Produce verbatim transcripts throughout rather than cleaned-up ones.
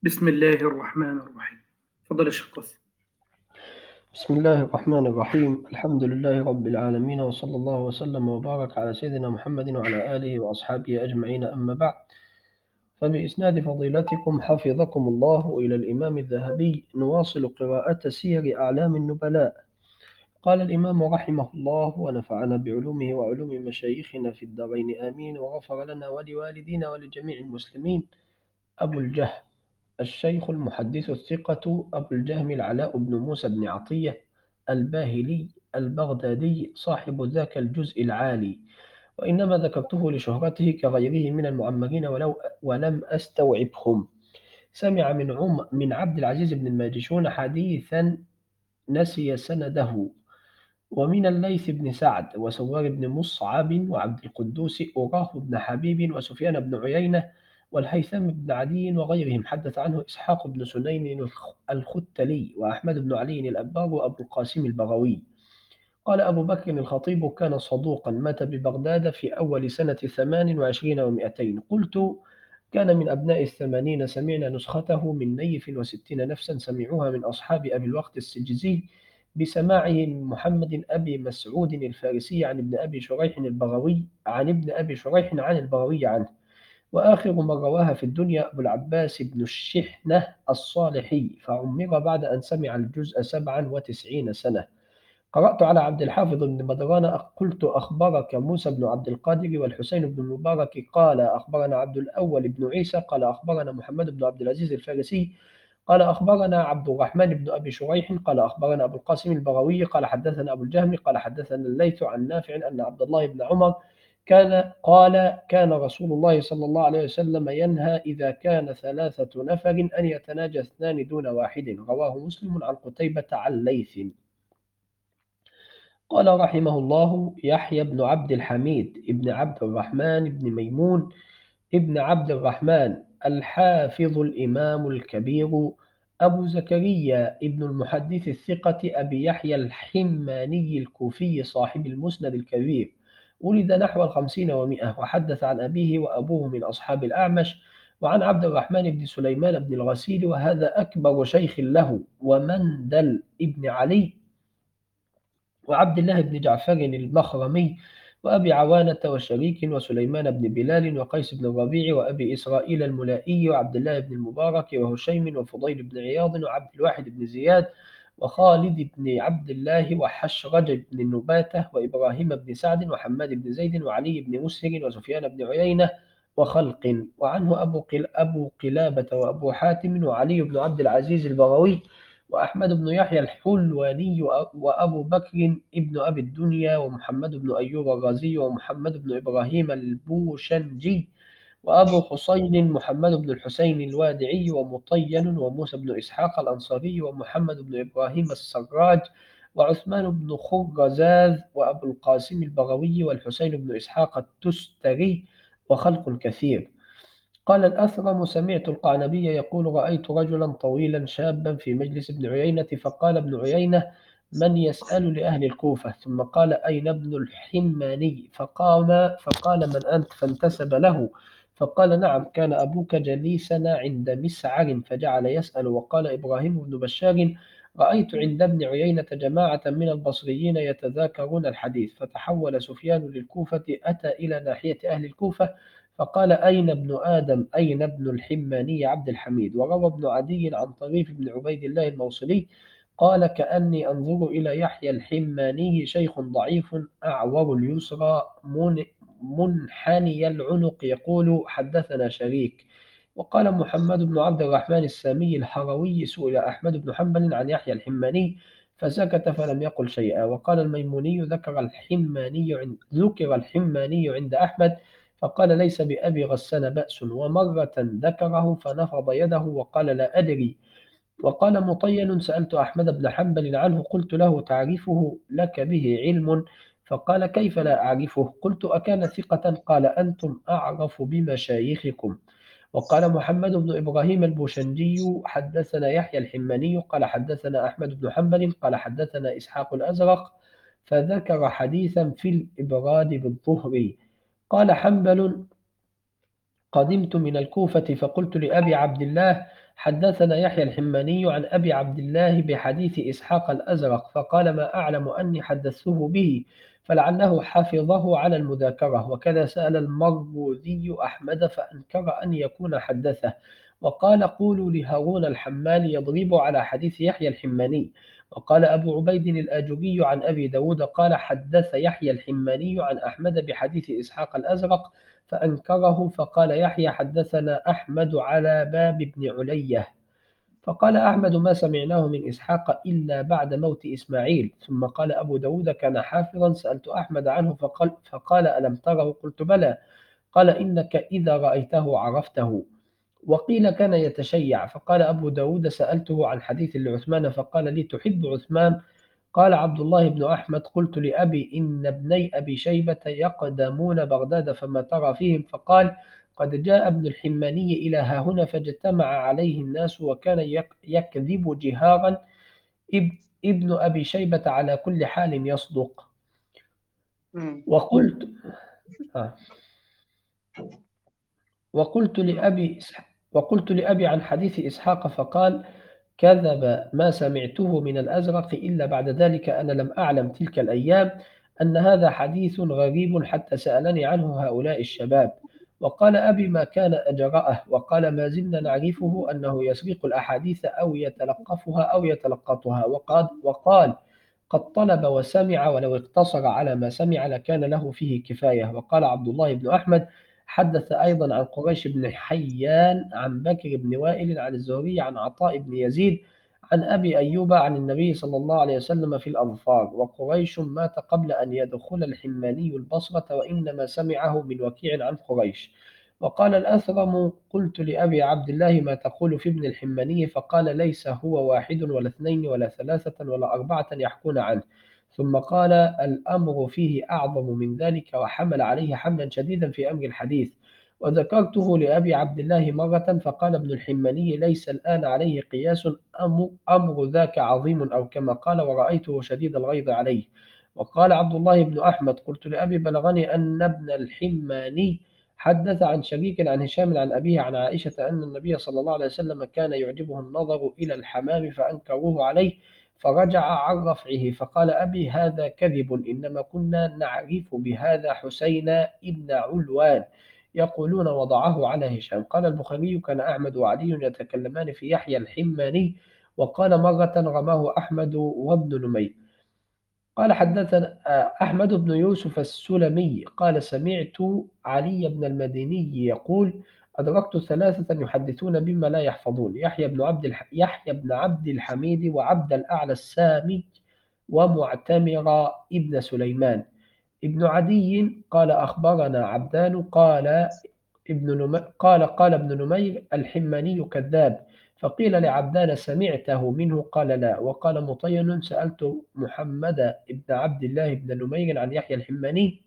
بسم الله الرحمن الرحيم. تفضل يا شيخ قاسم. بسم الله الرحمن الرحيم. الحمد لله رب العالمين، وصلى الله وسلم وبارك على سيدنا محمد وعلى آله وأصحابه أجمعين، أما بعد. فبإسناد فضيلتكم حفظكم الله إلى الإمام الذهبي نواصل قراءة سير أعلام النبلاء. قال الإمام رحمه الله ونفعنا بعلومه وعلوم مشايخنا في الدارين آمين، وغفر لنا ولوالدينا ولجميع المسلمين. أبو الجهم الشيخ المحدث الثقة أبو الجهم العلاء بن موسى بن عطية الباهلي البغدادي، صاحب ذاك الجزء العالي، وإنما ذكرته لشهرته كغيره من المعمرين ولو ولم أستوعبهم. سمع من عم من عبد العزيز بن الماجشون حديثا نسي سنده، ومن الليث بن سعد وسوار بن مصعب وعبد القدوس أراه بن حبيب وسفيان بن عيينة والهيثم بن عدي وغيرهم. حدث عنه إسحاق بن سنين الخ- الختلي وأحمد بن علي الأبار وأبو القاسم البغوي. قال أبو بكر الخطيب: كان صدوقا، مات ببغداد في أول سنة ثمان وعشرين ومائتين. قلت: كان من أبناء الثمانين. سمعنا نسخته من نيف وستين نفسا سمعوها من أصحاب أبي الوقت السجزي بسماعه من محمد أبي مسعود الفارسي عن ابن أبي شريح البغوي عن ابن أبي شريح عن البغوي عنه. وآخر من رواها في الدنيا أبو العباس بن الشحنة الصالحي، فعمر بعد أن سمع الجزء سبعا وتسعين سنة. قرأت على عبد الحافظ بن بدران، قلت: أخبرك موسى بن عبد القادر والحسين بن المبارك قال أخبرنا عبد الأول بن عيسى قال أخبرنا محمد بن عبد العزيز الفارسي قال أخبرنا عبد الرحمن بن أبي شريح قال أخبرنا أبو القاسم البغوي قال حدثنا أبو الجهم قال حدثنا الليث عن نافع أن عبد الله بن عمر كان قال: كان رسول الله صلى الله عليه وسلم ينهى إذا كان ثلاثة نفر أن يتناجى اثنان دون واحد. رواه مسلم عن قتيبة عن ليث. قال رحمه الله: يحيى بن عبد الحميد ابن عبد الرحمن بن ميمون ابن عبد الرحمن الحافظ الإمام الكبير أبو زكريا ابن المحدث الثقة أبي يحيى الحماني الكوفي صاحب المسند الكبير، ولد نحو الخمسين ومائة، وحدث عن أبيه وأبوه من أصحاب الأعمش وعن عبد الرحمن بن سليمان بن الغسيل، وهذا أكبر شيخ له، ومندل ابن علي وعبد الله بن جعفر المخرمي وأبي عوانة وشريك وسليمان بن بلال وقيس بن الربيع وأبي إسرائيل الملائي وعبد الله بن المبارك وهشيم وفضيل بن عياض وعبد الواحد بن زياد وخالد بن عبد الله وحشرج بن نباتة وإبراهيم بن سعد وحماد بن زيد وعلي بن مسهر وسفيان بن عيينة وخلق. وعنه أبو قل أبو قلابة وأبو حاتم وعلي بن عبد العزيز البغوي وأحمد بن يحيى الحلواني وأبو بكر ابن أبي الدنيا ومحمد بن أيوب الرازي ومحمد بن إبراهيم البوشنجي وأبو حسين محمد بن الحسين الوادعي ومطين وموسى بن إسحاق الأنصاري ومحمد بن إبراهيم السراج وعثمان بن خرزاز وأبو القاسم البغوي والحسين بن إسحاق التستري وخلق كثير. قال الأثرم: سمعت القعنبي يقول: رأيت رجلا طويلا شابا في مجلس ابن عيينة، فقال ابن عيينة: من يسأل لأهل الكوفة؟ ثم قال: أين ابن الحماني؟ فقام فقال: من أنت؟ فانتسب له، فقال: نعم، كان أبوك جليسنا عند مسعر. فجعل يسأل، وقال إبراهيم بن بشار: رأيت عند ابن عيينة جماعة من البصريين يتذاكرون الحديث. فتحول سفيان للكوفة، أتى إلى ناحية أهل الكوفة فقال: أين ابن آدم؟ أين ابن الحماني عبد الحميد؟ وروى ابن عدي عن طريف بن عبيد الله الموصلي قال: كأني أنظر إلى يحيى الحماني شيخ ضعيف أعور اليسرى من منحني العنق يقول: حدثنا شريك. وقال محمد بن عبد الرحمن السامي الحروي: سئل أحمد بن حنبل عن يحيى الحماني فسكت فلم يقل شيئا. وقال الميموني: ذكر الحماني عند ذكر الحماني عند أحمد فقال: ليس بأبي غسان بأس. ومرة ذكره فنفض يده وقال: لا أدري. وقال مطين: سألت أحمد بن حنبل عنه، قلت له: تعرفه؟ لك به علم؟ فقال: كيف لا أعرفه؟ قلت: أكان ثقة؟ قال: أنتم أعرف بمشايخكم. وقال محمد بن إبراهيم البوشنجي: حدثنا يحيى الحماني قال حدثنا أحمد بن حنبل قال حدثنا إسحاق الأزرق، فذكر حديثا في الإبراد بالظهر. قال حنبل: قدمت من الكوفة فقلت لأبي عبد الله حدثنا يحيى الحماني عن أبي عبد الله بحديث إسحاق الأزرق، فقال ما أعلم أني حدثته به، فلعله حفظه على المذاكرة. وكذا سأل المروذي أحمد فأنكر أن يكون حدثه، وقال قولوا لهارون الحمال يضرب على حديث يحيى الحماني. وقال أبو عبيد الآجري عن أبي داود قال حدث يحيى الحماني عن أحمد بحديث إسحاق الأزرق فأنكره، فقال يحيى حدثنا أحمد على باب بن علية. فقال أحمد ما سمعناه من إسحاق إلا بعد موت إسماعيل. ثم قال أبو داود كان حافظا، سألت أحمد عنه فقال, فقال ألم تره؟ قلت بلى. قال إنك إذا رأيته عرفته. وقيل كان يتشيع. فقال أبو داود سألته عن حديث لعثمان فقال لي تحب عثمان؟ قال عبد الله بن أحمد قلت لأبي إن ابني أبي شيبة يقدمون بغداد فما ترى فيهم؟ فقال قد جاء ابن الحماني إلى ها هنا فاجتمع عليه الناس وكان يكذب جهارا، ابن أبي شيبة على كل حال يصدق. وقلت آه وقلت لأبي وقلت لأبي عن حديث إسحاق فقال كذب ما سمعته من الأزرق، إلا بعد ذلك أنا لم أعلم تلك الأيام أن هذا حديث غريب حتى سألني عنه هؤلاء الشباب. وقال أبي ما كان أجرأه. وقال ما زلنا نعرفه أنه يسبق الأحاديث أو يتلقفها أو يتلقطها. وقال, وقال قد طلب وسمع، ولو اقتصر على ما سمع لكان له فيه كفاية. وقال عبد الله بن أحمد حدث أيضا عن قريش بن حيان عن بكر بن وائل عن الزهري عن عطاء بن يزيد عن أبي أيوب عن النبي صلى الله عليه وسلم في الأظفار. وقريش مات قبل أن يدخل الحماني البصرة، وإنما سمعه من وكيع عن قريش. وقال الأثرم قلت لأبي عبد الله ما تقول في ابن الحماني؟ فقال ليس هو واحد ولا اثنين ولا ثلاثة ولا أربعة يحكون عنه. ثم قال الأمر فيه أعظم من ذلك، وحمل عليه حملا شديدا في أمر الحديث. وذكرته لأبي عبد الله مرة فقال ابن الحماني ليس الآن عليه قياس، أمر ذاك عظيم، أو كما قال ورأيته شديد الغيظ عليه. وقال عبد الله بن أحمد قلت لأبي بلغني أن ابن الحماني حدث عن شريك عن هشام عن أبيه عن عائشة أن النبي صلى الله عليه وسلم كان يعجبه النظر إلى الحمام فأنكروه عليه فرجع عن رفعه. فقال أبي هذا كذب، إنما كنا نعرف بهذا حسين ابن علوان يقولون وضعه على هشام. قال البخاري كان أحمد وعلي يتكلمان في يحيى الحماني، وقال مرة رماه أحمد وابن نمير. قال حدثنا أحمد بن يوسف السلمي قال سمعت علي بن المديني يقول أدركت ثلاثة يحدثون بما لا يحفظون، يحيى بن عبد الح... يحيى بن عبد الحميد وعبد الأعلى السامي ومعتمر ابن سليمان. ابن عدي قال أخبرنا عبدان قال ابن نم... قال قال ابن نمير الحماني كذاب. فقيل لعبدان سمعته منه؟ قال لا. وقال مطين سألت محمد بن عبد الله بن نمير عن يحيى الحماني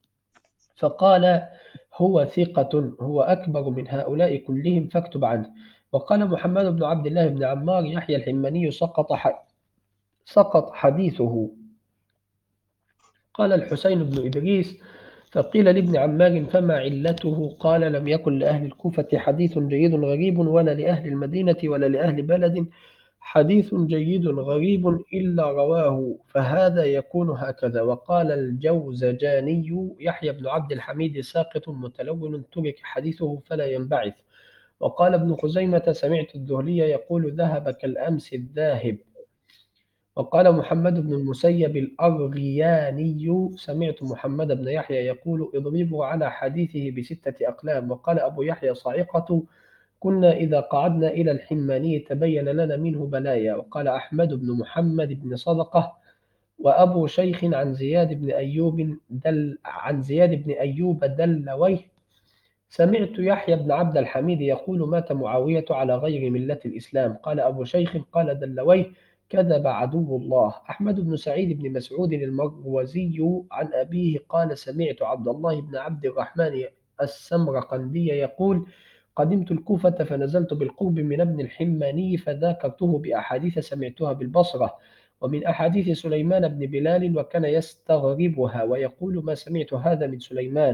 فقال هو ثقة، هو أكبر من هؤلاء كلهم فاكتب عنه. وقال محمد بن عبد الله بن عمار يحيى الحماني سقط ح... سقط حديثه. قال الحسين بن إدريس فقيل لابن عمار فما علته؟ قال لم يكن لأهل الكوفة حديث جيد غريب، ولا لأهل المدينة ولا لأهل بلد حديث جيد غريب إلا رواه، فهذا يكون هكذا. وقال الجوزجاني يحيى بن عبد الحميد ساقط متلون ترك حديثه فلا ينبعث. وقال ابن خزيمة سمعت الذهلي يقول ذهب كالأمس الذاهب. وقال محمد بن المسيب الأرغياني سمعت محمد بن يحيى يقول اضربوا على حديثه بستة أقلام. وقال أبو يحيى صاعقة كنا إذا قعدنا إلى الحماني تبين لنا منه بلايا. وقال أحمد بن محمد بن صدقة وأبو شيخ عن زياد بن أيوب دل عن زياد بن أيوب دلويه سمعت يحيى بن عبد الحميد يقول مات معاوية على غير ملة الإسلام. قال أبو شيخ قال دلويه كذب عدو الله. أحمد بن سعيد بن مسعود المروزي عن أبيه قال سمعت عبد الله بن عبد الرحمن السمرقندي يقول قدمت الكوفة فنزلت بالقرب من ابن الحماني فذاكرته بأحاديث سمعتها بالبصرة ومن أحاديث سليمان بن بلال، وكان يستغربها ويقول ما سمعت هذا من سليمان.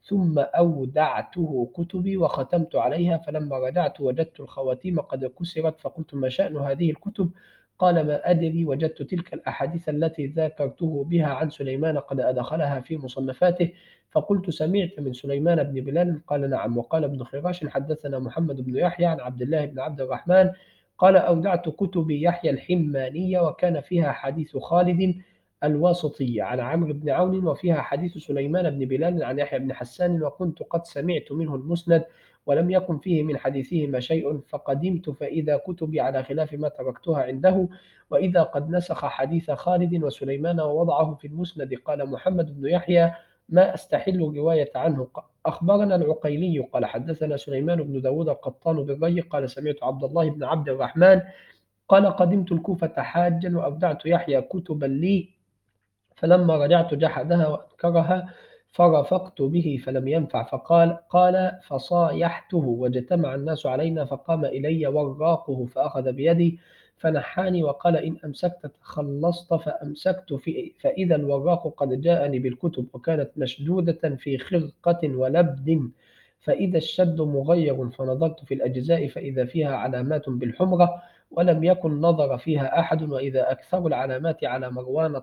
ثم أودعته كتبي وختمت عليها، فلما رجعت وجدت الخواتيم قد كسرت، فقلت ما شأن هذه الكتب؟ قال ما أدري، وجدت تلك الأحاديث التي ذاكرته بها عن سليمان قد أدخلها في مصنفاته، فقلت سمعت من سليمان بن بلال؟ قال نعم. وقال ابن خراش حدثنا محمد بن يحيى عن عبد الله بن عبد الرحمن قال أودعت كتبي يحيى الحمانية وكان فيها حديث خالد الواسطي عن عمرو بن عون وفيها حديث سليمان بن بلال عن يحيى بن حسان، وكنت قد سمعت منه المسند ولم يكن فيه من حديثهما شيء، فقدمت فإذا كتبي على خلاف ما تركتها عنده، وإذا قد نسخ حديث خالد وسليمان ووضعه في المسند. قال محمد بن يحيى ما أستحل رواية عنه. أخبرنا العقيلي قال حدثنا سليمان بن داود القطان بالري قال سمعت عبد الله بن عبد الرحمن قال قدمت الكوفة حاجا وأودعت يحيى كتبا لي، فلما رجعت جحدها وأنكرها فرفقت به فلم ينفع، فقال قال فصايحته واجتمع الناس علينا، فقام إلي وراقه فأخذ بيدي فنحاني وقال إن أمسكت تخلصت، فأمسكت في فإذا الوراق قد جاءني بالكتب وكانت مشدودة في خرقة ولبد، فإذا الشد مغير، فنظرت في الأجزاء فإذا فيها علامات بالحمرة ولم يكن نظر فيها أحد، وإذا أكثر العلامات على مروان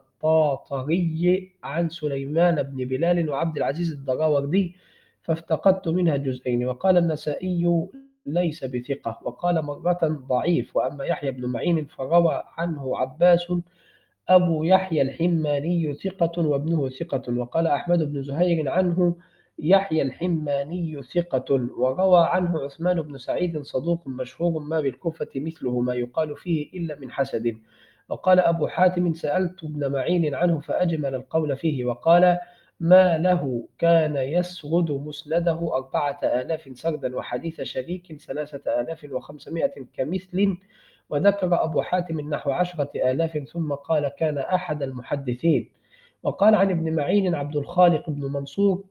الطاطري عن سليمان بن بلال وعبد العزيز الدراوردي، فافتقدت منها جزئين. وقال النسائي ليس بثقة، وقال مرة ضعيف. وأما يحيى بن معين فروى عنه عباس أبو يحيى الحماني ثقة وابنه ثقة، وقال أحمد بن زهير عنه يحيى الحماني ثقة، وروى عنه عثمان بن سعيد صدوق مشهور ما بالكوفة مثله ما يقال فيه إلا من حسد. وقال أبو حاتم سألت ابن معين عنه فأجمل القول فيه، وقال ما له كان يسرد مسنده أربعة آلاف سردا وحديث شريك ثلاثة آلاف وخمسمائة كمثل، وذكر أبو حاتم نحو عشرة آلاف ثم قال كان أحد المحدثين. وقال عن ابن معين عبد الخالق بن منصور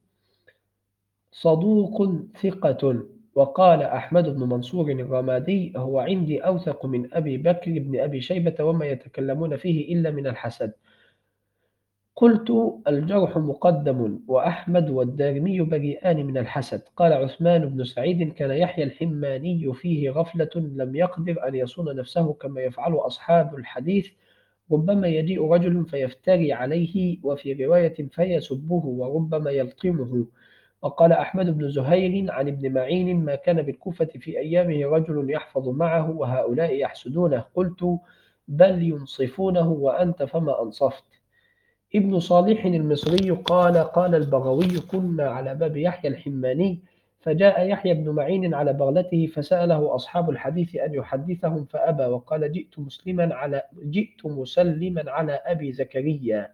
صدوق ثقة. وقال أحمد بن منصور الرمادي هو عندي أوثق من أبي بكر بن أبي شيبة وما يتكلمون فيه إلا من الحسد. قلت الجرح مقدم وأحمد والدارمي بريئان من الحسد. قال عثمان بن سعيد كان يحيى الحماني فيه غفلة لم يقدر أن يصون نفسه كما يفعل أصحاب الحديث، ربما يجيء رجل فيفتري عليه وفي رواية فيسبه وربما يلطمه. وقال أحمد بن زهير عن ابن معين ما كان بالكوفة في أيامه رجل يحفظ معه وهؤلاء يحسدونه. قلت بل ينصفونه وأنت فما أنصفت. ابن صالح المصري قال قال البغوي كنا على باب يحيى الحماني فجاء يحيى بن معين على بغلته فسأله أصحاب الحديث أن يحدثهم فأبى، وقال جئت مسلما على جئت مسلما على أبي زكريا،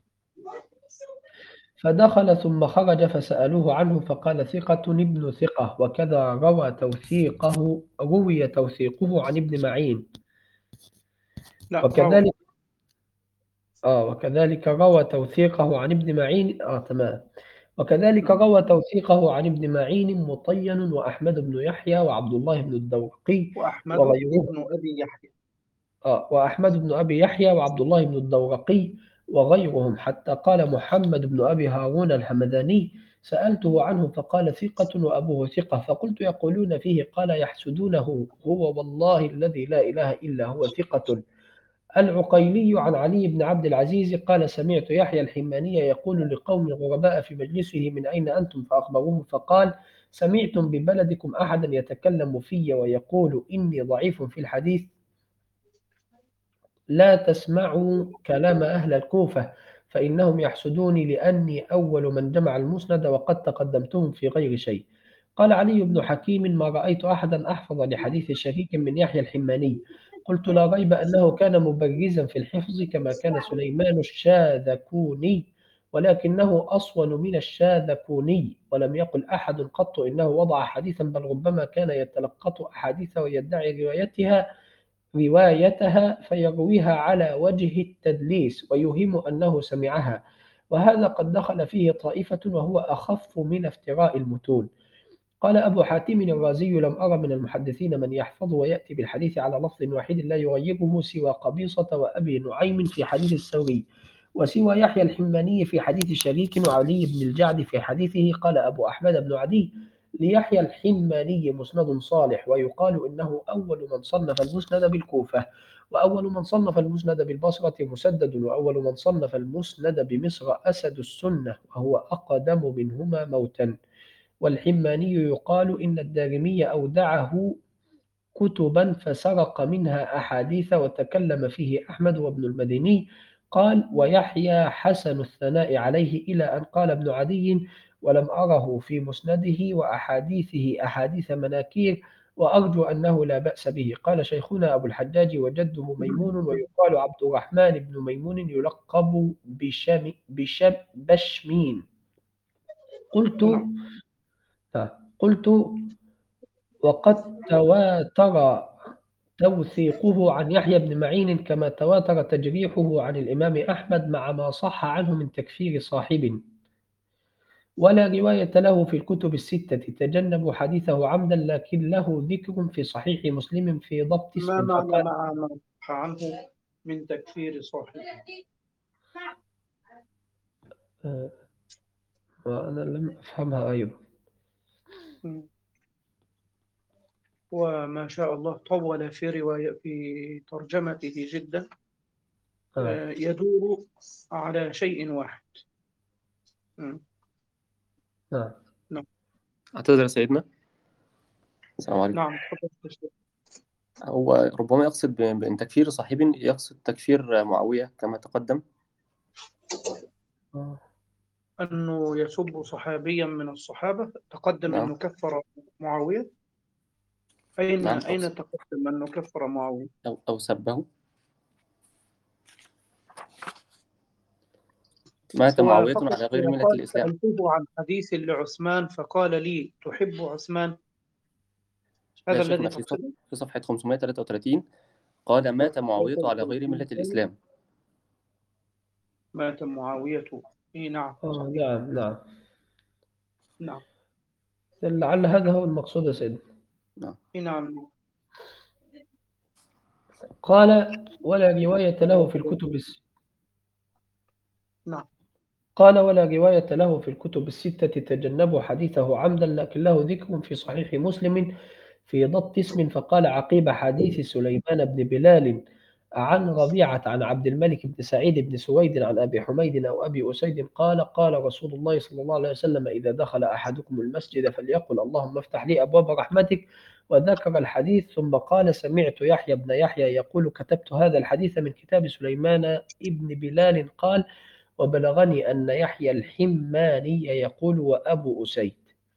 فدخل ثم خرج فسألوه عنه فقال ثقة ابن ثقة، وكذا روى توثيقه روي توثيقه عن ابن معين. لا روى. وكذلك آه وكذلك روى توثيقه عن ابن معين آه تمام وكذلك روى توثيقه عن ابن معين مطين وأحمد بن يحيى وعبد الله بن الدورقي وأحمد وغيرهم ابن أبي يحيى. آه وأحمد بن أبي يحيى وعبد الله بن الدورقي وغيرهم، حتى قال محمد بن أبي هارون الحمداني سألته عنه فقال ثقة وأبوه ثقة، فقلت يقولون فيه؟ قال يحسدونه، هو والله الذي لا إله إلا هو ثقة. العقيلي عن علي بن عبد العزيز قال سمعت يحيى الحماني يقول لقوم غرباء في مجلسه من أين أنتم؟ فأخبروه فقال سمعتم ببلدكم أحدا يتكلم في ويقول إني ضعيف في الحديث؟ لا تسمعوا كلام أهل الكوفة فإنهم يحسدوني لأني أول من جمع المسند وقد تقدمتهم في غير شيء. قال علي بن حكيم ما رأيت أحدا أحفظ لحديث شريك من يحيى الحماني. قلت لا ريب أنه كان مبرزا في الحفظ كما كان سليمان الشاذكوني، ولكنه أصون من الشاذكوني، ولم يقل أحد قط إنه وضع حديثا، بل ربما كان يتلقط أحاديث ويدعي روايتها روايتها فيرويها على وجه التدليس ويوهم أنه سمعها، وهذا قد دخل فيه طائفة وهو أخف من افتراء المتون. قال أبو حاتم الرازي لم أرى من المحدثين من يحفظ ويأتي بالحديث على لفظ واحد لا يغيره سوى قبيصة وأبي نعيم في حديث الثوري، وسوى يحيى الحماني في حديث شريك وعلي بن الجعد في حديثه. قال أبو أحمد بن عدي: ليحيى الحماني مسند صالح، ويقال إنه أول من صنف المسند بالكوفة، وأول من صنف المسند بالبصرة مسدد، وأول من صنف المسند بمصر أسد السنة، وهو أقدم منهما موتا. والحماني يقال إن الدارمي أودعه كتبا فسرق منها أحاديث وتكلم فيه أحمد وابن المديني. قال: ويحيى حسن الثناء عليه، إلى أن قال ابن عدي: ولم أره في مسنده وأحاديثه أحاديث مناكير، وأرجو أنه لا بأس به. قال شيخنا أبو الحجاج: وجده ميمون، ويقال عبد الرحمن بن ميمون يلقب بشم بشم بشمين. قلت نعم. قلت وقد تواتر توثيقه عن يحيى بن معين كما تواتر تجريحه عن الإمام أحمد، مع ما صح عنه من تكفير صاحب. ولا رواية له في الكتب الستة، تجنبوا حديثه عمدا، لكن له ذكر في صحيح مسلم في ضبط ما اسم معنى فقال. مع ما صح عنه من تكفير صاحبه؟ آه، وأنا لم أفهمها أيضا. مم. وما شاء الله طول في رواية في ترجمته جدا. آه. آه، يدور على شيء واحد. مم. نعم. نعم. اعتذر يا سيدنا. السلام عليكم. نعم تفضل تشريح. هو ربما يقصد ب- بأن تكفير صاحب يقصد تكفير معاوية كما تقدم. آه. أنه يسب صحابيا من الصحابة، تقدم نعم أنه كفر معاوية. أين نعم أو, أين تقدم أنه كفر معاوية؟ أو, أو سبه. مات هو معاوية فقط على غير هو ملة قال: الإسلام. سألته عن حديث لعثمان فقال لي: تحب عثمان؟ يا هذا الذي شيخنا في صف- تقصده؟ في صفحة خمسمائة وثلاثة وثلاثين قال: مات معاوية على غير ملة الإسلام. مات معاوية. إيه نعم آه. صحيح. نعم. نعم. نعم. لعل هذا هو المقصود يا سيدنا. نعم إيه نعم. قال: ولا رواية له في الكتب الس- نعم. قال: ولا رواية له في الكتب الستة، تجنبوا حديثه عمدا، لكن له ذكر في صحيح مسلم في ضبط اسم. فقال عقيب حديث سليمان بن بلال عن ربيعة عن عبد الملك بن سعيد بن سويد عن أبي حميد أو أبي أسيد قال: قال رسول الله صلى الله عليه وسلم: إذا دخل أحدكم المسجد فليقل اللهم افتح لي أبواب رحمتك. وذكر الحديث، ثم قال: سمعت يحيى بن يحيى يقول: كتبت هذا الحديث من كتاب سليمان بن بلال. قال: وبلغني أن يحيى الحماني يقول: وأبو أسيد.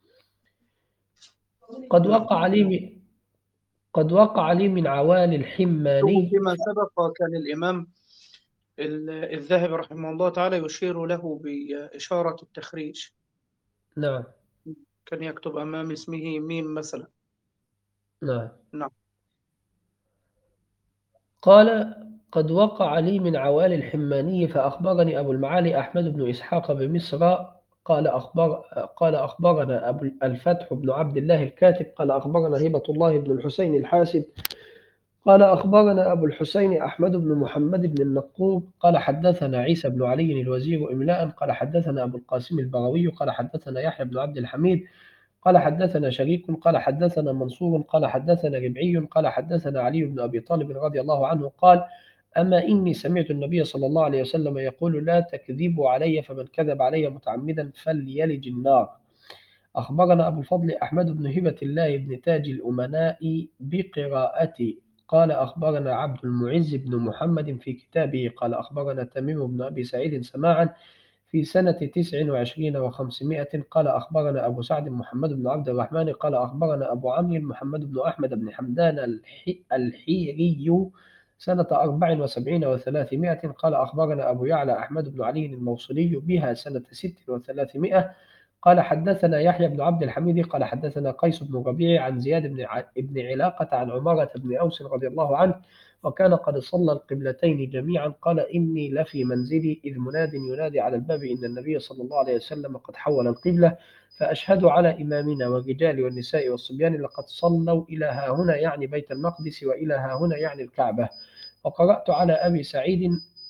قد نعم. وقع لي قد وقع لي من عوالي الحماني. فيما سبق كان الإمام الذهبي رحمه الله تعالى يشير له بإشارة التخريج. نعم. كان يكتب أمام اسمه ميم مثلا. نعم. نعم. قال: قد وقع لي من عوالي الحماني فأخبرني أبو المعالي أحمد بن إسحاق بمصر قال أخبر قال أخبرنا أبو الفتح بن عبد الله الكاتب قال أخبرنا هبة الله بن الحسين الحاسب قال أخبرنا أبو الحسين أحمد بن محمد بن النقوب قال حدثنا عيسى بن علي الوزير إملاء قال حدثنا أبو القاسم البغوي قال حدثنا يحيى بن عبد الحميد قال حدثنا شريك قال حدثنا منصور قال حدثنا ربعي قال حدثنا علي بن أبي طالب رضي الله عنه قال: أما إني سمعت النبي صلى الله عليه وسلم يقول: لا تكذبوا علي، فمن كذب علي متعمدا فليلج النار. أخبرنا أبو الفضل أحمد بن هبة الله بن تاج الأمناء بقراءتي قال أخبرنا عبد المعز بن محمد في كتابه قال أخبرنا تميم بن أبي سعيد سماعا في سنة تسع وعشرين وخمسمائة قال أخبرنا أبو سعد محمد بن عبد الرحمن قال أخبرنا أبو عمرو محمد بن أحمد بن حمدان الحي الحيري سنة أربع وسبعين وثلاثمائة قال أخبرنا أبو يعلى أحمد بن علي الموصلي بها سنة ست وثلاثمائة قال حدثنا يحيى بن عبد الحميد قال حدثنا قيس بن ربيع عن زياد بن ع- بن علاقة عن عمارة بن أوس رضي الله عنه وكان قد صلى القبلتين جميعا قال: إني لفي منزلي إذ مناد ينادي على الباب إن النبي صلى الله عليه وسلم قد حول القبلة فأشهد على إمامنا والرجال والنساء والصبيان لقد صلوا إلى ها هنا يعني بيت المقدس وإلى ها هنا يعني الكعبة. وقرأت على أبي سعيد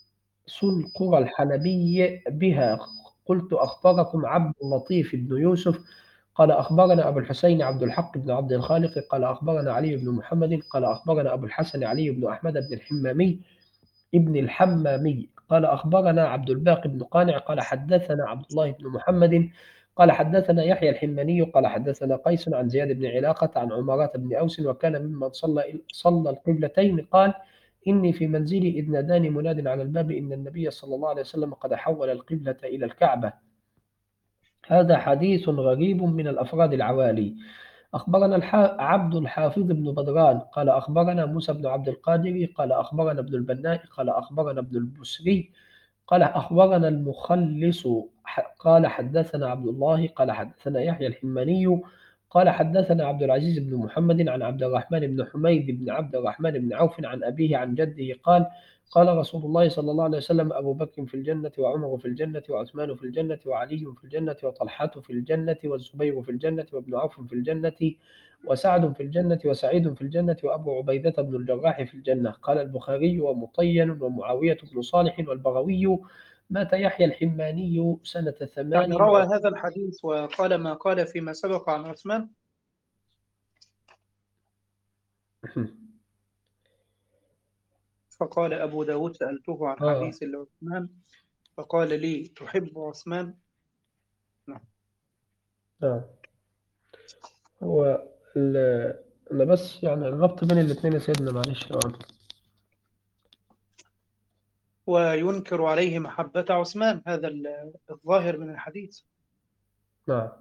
سنقر الحلبي بها. قلت أخبركم عبد اللطيف بن يوسف قال أخبرنا أبو الحسين عبد الحق بن عبد الخالق قال أخبرنا علي بن محمد قال أخبرنا أبو الحسن علي بن أحمد بن الحمامي ابن الحمامي قال أخبرنا عبد الباقي بن قانع قال حدثنا عبد الله بن محمد قال حدثنا يحيى الحماني قال حدثنا قيس عن زياد بن علاقة عن عمارة بن أوس وكان ممن صلى صلى القبلتين قال إني في منزلي إذ ناداني مناد على الباب إن النبي صلى الله عليه وسلم قد حول القبلة إلى الكعبة. هذا حديث غريب من الأفراد العوالي. أخبرنا الح... عبد الحافظ بن بدران قال أخبرنا موسى بن عبد القادر قال أخبرنا ابن البناء قال أخبرنا ابن البسري قال أخبرنا المخلص قال حدثنا عبد الله قال حدثنا يحيى الحماني قال حدثنا عبد العزيز بن محمد عن عبد الرحمن بن حميد بن عبد الرحمن بن عوف عن أبيه عن جده قال قال رسول الله صلى الله عليه وسلم أبو بكر في الجنة وعمر في الجنة وعثمان في الجنة وعلي في الجنة وطلحة في الجنة والزبير في الجنة وابن عوف في الجنة وسعد في الجنة وسعيد في الجنة وأبو عبيدة بن الجراح في الجنة. قال البخاري ومطين ومعاوية بن صالح والبغوي مات يحيى الحماني سنة ثمان يعني روى هذا الحديث وقال ما قال فيما سبق عن عثمان. فقال أبو داود سألته عن آه. حديث عثمان فقال لي تحب عثمان؟ نعم. آه. هو أنا بس يعني الربط بين الاثنين يا سيدنا معلش. وينكر عليه محبة عثمان، هذا الظاهر من الحديث. نعم.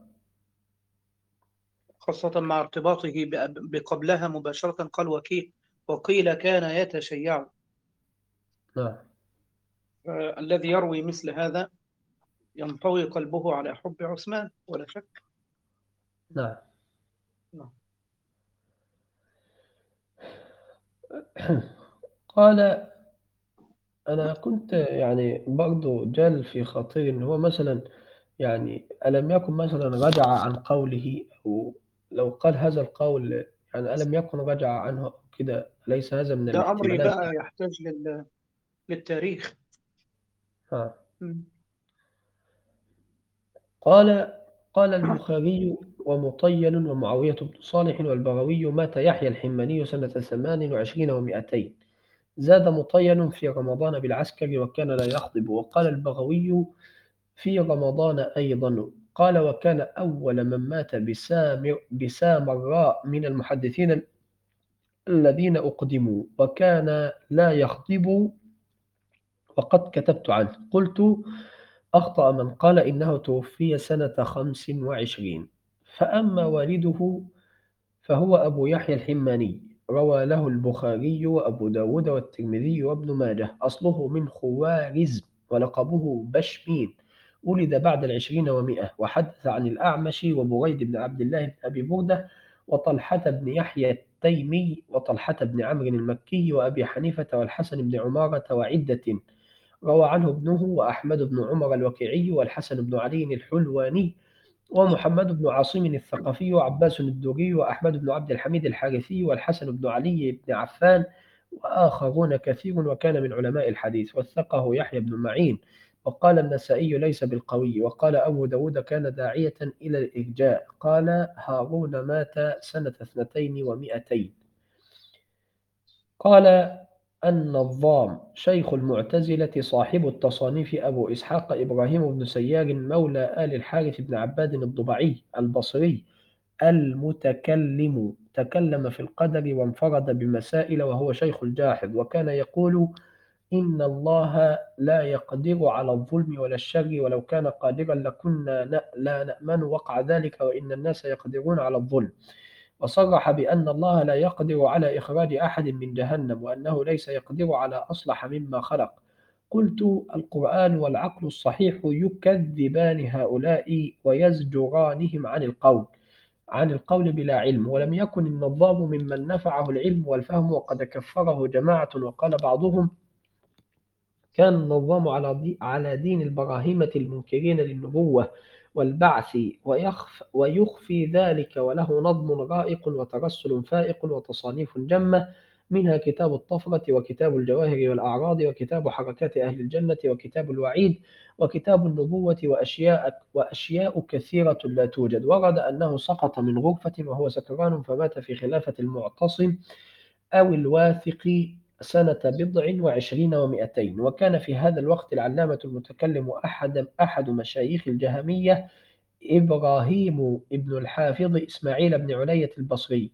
خاصة مع ارتباطه بقبلها مباشرة. قال وكيل وقيل كان يتشيع. نعم. الذي يروي مثل هذا ينطوي قلبه على حب عثمان ولا شك. نعم. نعم. قال أنا كنت يعني برضو جال في خاطري إن هو مثلا يعني ألم يكن مثلا رجع عن قوله، أو لو قال هذا القول يعني ألم يكن رجع عنه كده، ليس هذا من ده أمر الاحتمالات؟ بقى يحتاج لل... للتاريخ. ها. م. قال قال البخاري ومطين ومعاوية بن صالح والبغوي مات يحيى الحماني سنة ثمان وعشرين ومائتين. زاد مطين في رمضان بالعسكر وكان لا يخطب. وقال البغوي في رمضان أيضا. قال وكان أول من مات بسامر بسامراء من المحدثين الذين أقدموا وكان لا يخطب وقد كتبت عنه. قلت أخطأ من قال إنه توفي سنة خمس وعشرين. فأما والده فهو أبو يحيى الحماني، روى له البخاري وأبو داود والترمذي وابن ماجه. أصله من خوارزم ولقبه بشمين، ولد بعد العشرين ومئة. وحدث عن الأعمش وبريد بن عبد الله بن أبي بردة وطلحة بن يحيى التيمي وطلحة بن عمرو المكي وأبي حنيفة والحسن بن عمارة وعدة. روى عنه ابنه وأحمد بن عمر الوكيعي والحسن بن علي الحلواني ومحمد بن عاصم الثقفي وعباس الدوري وأحمد بن عبد الحميد الحارثي والحسن بن علي بن عفان وآخرون كثير، وكان من علماء الحديث. وثقه يحيى بن معين. وقال النسائي ليس بالقوي. وقال أبو داود كان داعية إلى الإرجاء. قال هارون مات سنة اثنتين ومئتين. قال النظام شيخ المعتزلة صاحب التصانيف أبو إسحاق إبراهيم بن سيار مولى آل الحارث بن عباد الضبعي البصري المتكلم، تكلم في القدر وانفرد بمسائل وهو شيخ الجاحظ. وكان يقول إن الله لا يقدر على الظلم ولا الشر، ولو كان قادرا لكنا لا نأمن وقع ذلك، وإن الناس يقدرون على الظلم. وصرح بأن الله لا يقدر على إخراج أحد من جهنم، وأنه ليس يقدر على أصلح مما خلق. قلت القرآن والعقل الصحيح يكذبان هؤلاء ويزجرانهم عن القول عن القول بلا علم. ولم يكن النظام ممن نفعه العلم والفهم، وقد كفره جماعة. وقال بعضهم كان النظام على دين البراهمة المنكرين للنبوة والبعث ويخف ويخفي ذلك، وله نظم رائق وترسل فائق وتصانيف جمة. منها كتاب الطفرة، وكتاب الجواهر والأعراض، وكتاب حركات أهل الجنة، وكتاب الوعيد، وكتاب النبوة، وأشياء, وأشياء كثيرة لا توجد. ورد أنه سقط من غرفة وهو سكران فمات في خلافة المعتصم أو الواثق سنة بضع وعشرين ومئتين. وكان في هذا الوقت العلامة المتكلم أحد, أحد مشايخ الجهمية إبراهيم ابن الحافظ إسماعيل بن علية البصري.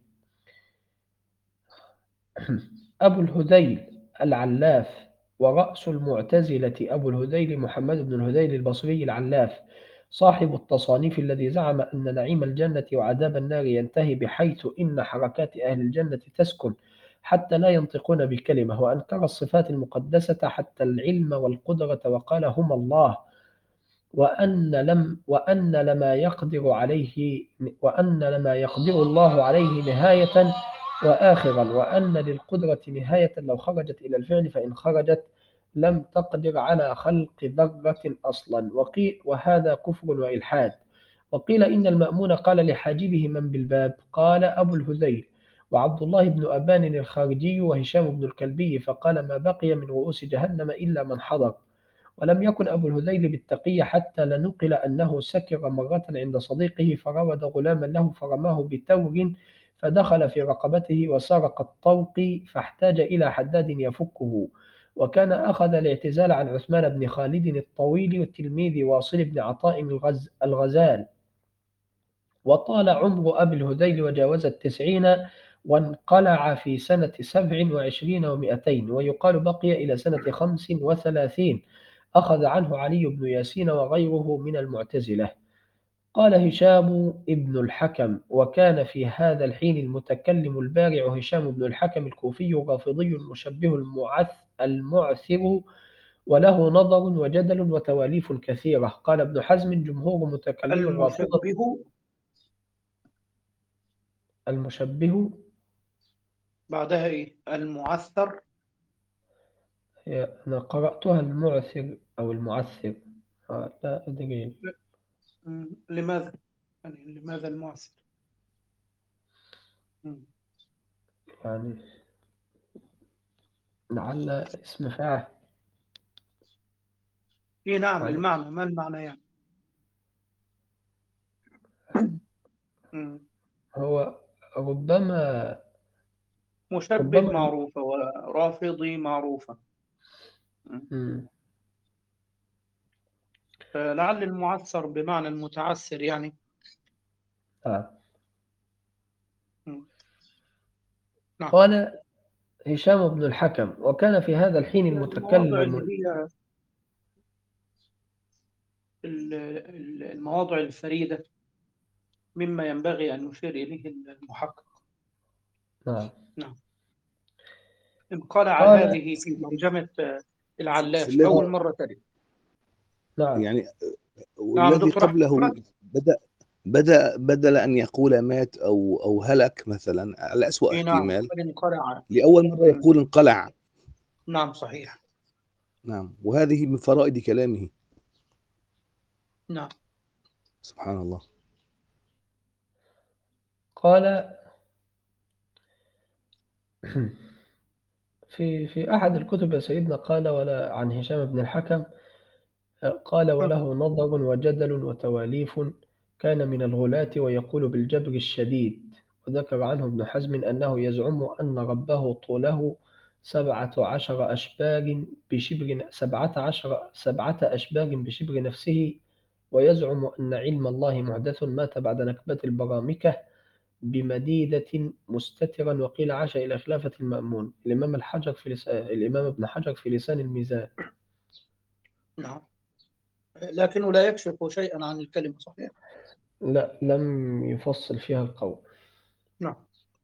أبو الهذيل العلاف، ورأس المعتزلة أبو الهذيل محمد بن الهذيل البصري العلاف، صاحب التصانيف الذي زعم أن نعيم الجنة وعذاب النار ينتهي بحيث إن حركات أهل الجنة تسكن حتى لا ينطقون بكلمة، وأنكر الصفات المقدسة حتى العلم والقدرة وقال هما الله، وأن لم وأن لما يقدر عليه وأن لما يقدر الله عليه نهاية وآخرا، وأن للقدرة نهاية لو خرجت إلى الفعل، فإن خرجت لم تقدر على خلق ذرة أصلا. وقيل وهذا كفر وإلحاد. وقيل إن المأمون قال لحاجبه من بالباب؟ قال أبو الهذيل وعبد الله بن أبان الخارجي وهشام بن الكلبي، فقال ما بقي من رؤوس جهنم إلا من حضر. ولم يكن أبو الهذيل بالتقية حتى لنقل أنه سكر مرة عند صديقه فراود غلاما له فرماه بتور فدخل في رقبته وسرق الطوق فاحتاج إلى حداد يفكه. وكان أخذ الاعتزال عن عثمان بن خالد الطويل والتلميذ واصل بن عطاء الغز الغزال. وطال عمر أبي الهذيل وجاوز التسعين وانقلع في سنة سبع وعشرين ومئتين، ويقال بقي إلى سنة خمس وثلاثين أخذ عنه علي بن ياسين وغيره من المعتزلة. قال هشام ابن الحكم وكان في هذا الحين المتكلم البارع هشام بن الحكم الكوفي الرافضي المشبه المعث المعثر، وله نظر وجدل وتواليف كثيرة. قال ابن حزم جمهور متكلم الرافضة المشبه المشبه بعدها إيه؟ المعثر. هي أنا قرأتها المعثر أو المعثر، آه، لا أدري م، لماذا؟ يعني لماذا المعثر؟ م. يعني لعل اسم فاعل. إيه نعم، يعني المعنى ما المعنى يعني؟ م. هو ربما مشبه ربما معروفة ورافضي معروفة. م. مم. فلعل المعثر بمعنى المتعسر يعني. آه. م. نعم. قال هشام بن الحكم وكان في هذا الحين المواضع اللي المتكلم. هي ال- ال- المواضع الفريدة مما ينبغي أن نشير إليه المحقق. نعم. نعم. انقلع قال هذه في ترجمة العلاف الذي أول مرة ترد. نعم. يعني نعم والذي دكتور قبله أحمد. بدأ بدأ بدل أن يقول مات أو أو هلك مثلا على أسوأ إيه نعم، احتمال، قد انقلع. لأول مرة م. يقول انقلع. نعم صحيح. نعم، وهذه من فرائد كلامه. نعم. سبحان الله. قال في في أحد الكتب يا سيدنا قال ولا عن هشام بن الحكم قال وله نظر وجدل وتواليف، كان من الغلاة ويقول بالجبر الشديد. وذكر عنه ابن حزم أنه يزعم أن ربه طوله سبعة عشر أشبار بشبر سبعة عشر سبعة أشبار بشبر نفسه، ويزعم أن علم الله محدث مات بعد نكبة البرامكة بمديدة مستترا. وقيل عاش إلى خلافة المأمون. الإمام الحجر في لس... الإمام ابن حجر في لسان الميزان. نعم، لكنه لا يكشف شيئا عن الكلمة صحيح. لا، لم يفصل فيها القول. نعم.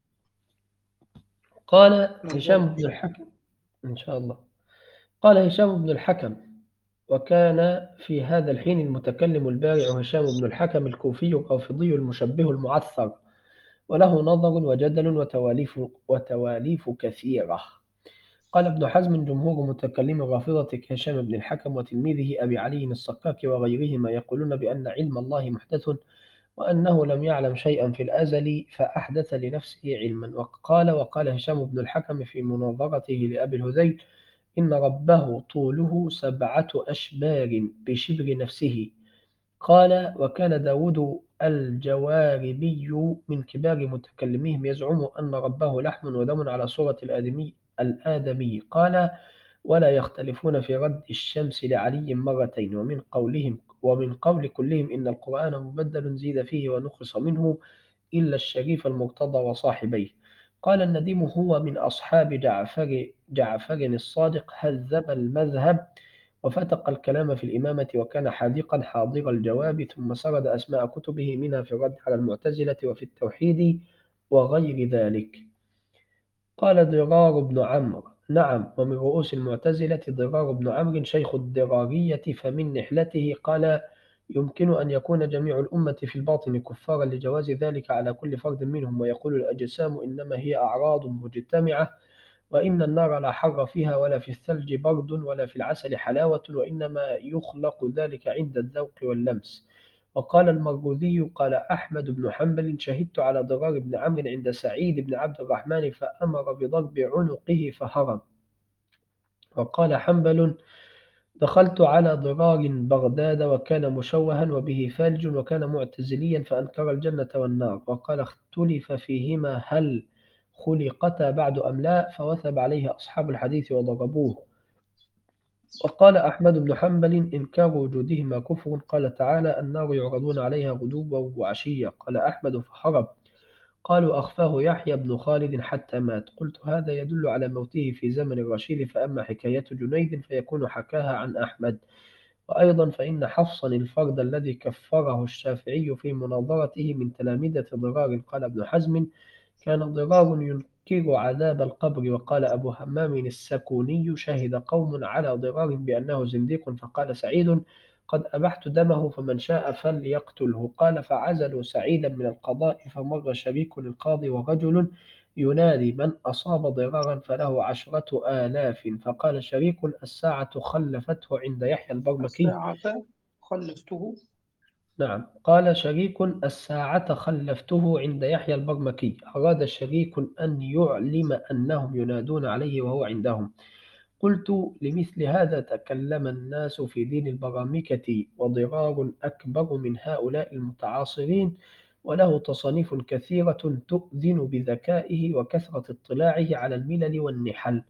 قال نعم. هشام بن الحكم إن شاء الله. قال هشام بن الحكم وكان في هذا الحين المتكلم البارع هشام بن الحكم الكوفي الرافضي المشبه المعثر، وله نظر وجدل وتواليف وتواليف كثيرة. قال ابن حزم جمهور متكلم الرافضة كهشام بن الحكم وتلميذه أبي علي الصكاك وغيرهما يقولون بأن علم الله محدث، وأنه لم يعلم شيئا في الأزل فأحدث لنفسه علما. وقال وقال هشام بن الحكم في مناظرته لأبي الهذيل: إن ربه طوله سبعة أشبار بشبر نفسه. قال وكان داود الجواربي من كبار متكلميهم يزعم أن ربه لحم ودم على صورة الآدمي الآدمي. قال ولا يختلفون في رد الشمس لعلي مرتين. ومن قولهم ومن قول كلهم إن القرآن مبدل زيد فيه ونقص منه إلا الشريف المرتضى وصاحبيه. قال النديم هو من أصحاب جعفر جعفر الصادق، هذب المذهب وفتق الكلام في الإمامة، وكان حاذقا حاضر الجواب، ثم سرد أسماء كتبه منها في الرد على المعتزلة وفي التوحيد وغير ذلك. قال ضرار بن عمرو: نعم، ومن رؤوس المعتزلة ضرار بن عمرو شيخ الضرارية، فمن نحلته قال يمكن أن يكون جميع الأمة في الباطن كفارا لجواز ذلك على كل فرد منهم، ويقول الأجسام إنما هي أعراض مجتمعة، وإن النار لا حر فيها ولا في الثلج برد ولا في العسل حلاوة، وإنما يخلق ذلك عند الذوق واللمس. وقال المرغوذي: قال أحمد بن حنبل: شهدت على ضرار بن عمرو عند سعيد بن عبد الرحمن فأمر بضرب عنقه فهرب. وقال حنبل: دخلت على ضرار بغداد وكان مشوها وبه فالج وكان معتزليا فأنكر الجنة والنار. وقال اختلف فيهما هل خلقتا بعد أم لا، فوثب عليه أصحاب الحديث وضربوه. وقال أحمد بن حنبل: إنكار وجودهما كفر. قال تعالى: النار يعرضون عليها غدوا وعشيا. قال أحمد: فحرب. قالوا أخفاه يحيى بن خالد حتى مات. قلت هذا يدل على موته في زمن الرشيد، فأما حكاية جنيد فيكون حكاها عن أحمد. وأيضا فإن حفصا الفرد الذي كفره الشافعي في مناظرته من تلامذة ضرار. قال ابن حزم: كان ضرار ينكر عذاب القبر. وقال أبو همام السكوني: شهد قوم على ضرار بأنه زنديق، فقال سعيد: قد أبحت دمه فمن شاء فليقتله. قال فعزلوا سعيدا من القضاء، فمر شريك القاضي ورجل ينادي: من أصاب ضرارا فله عشرة آلاف. فقال شريك: الساعة خلفته عند يحيى البرمكي. الساعة خلفته. نعم. قال شريك: الساعة خلفته عند يحيى البرمكي. أراد شريك أن يعلم أنهم ينادون عليه وهو عندهم. قلت لمثل هذا تكلم الناس في دين البرامكة، وضرار أكبر من هؤلاء المتعاصرين، وله تصانيف كثيرة تؤذن بذكائه وكثرة اطلاعه على الملل والنحل.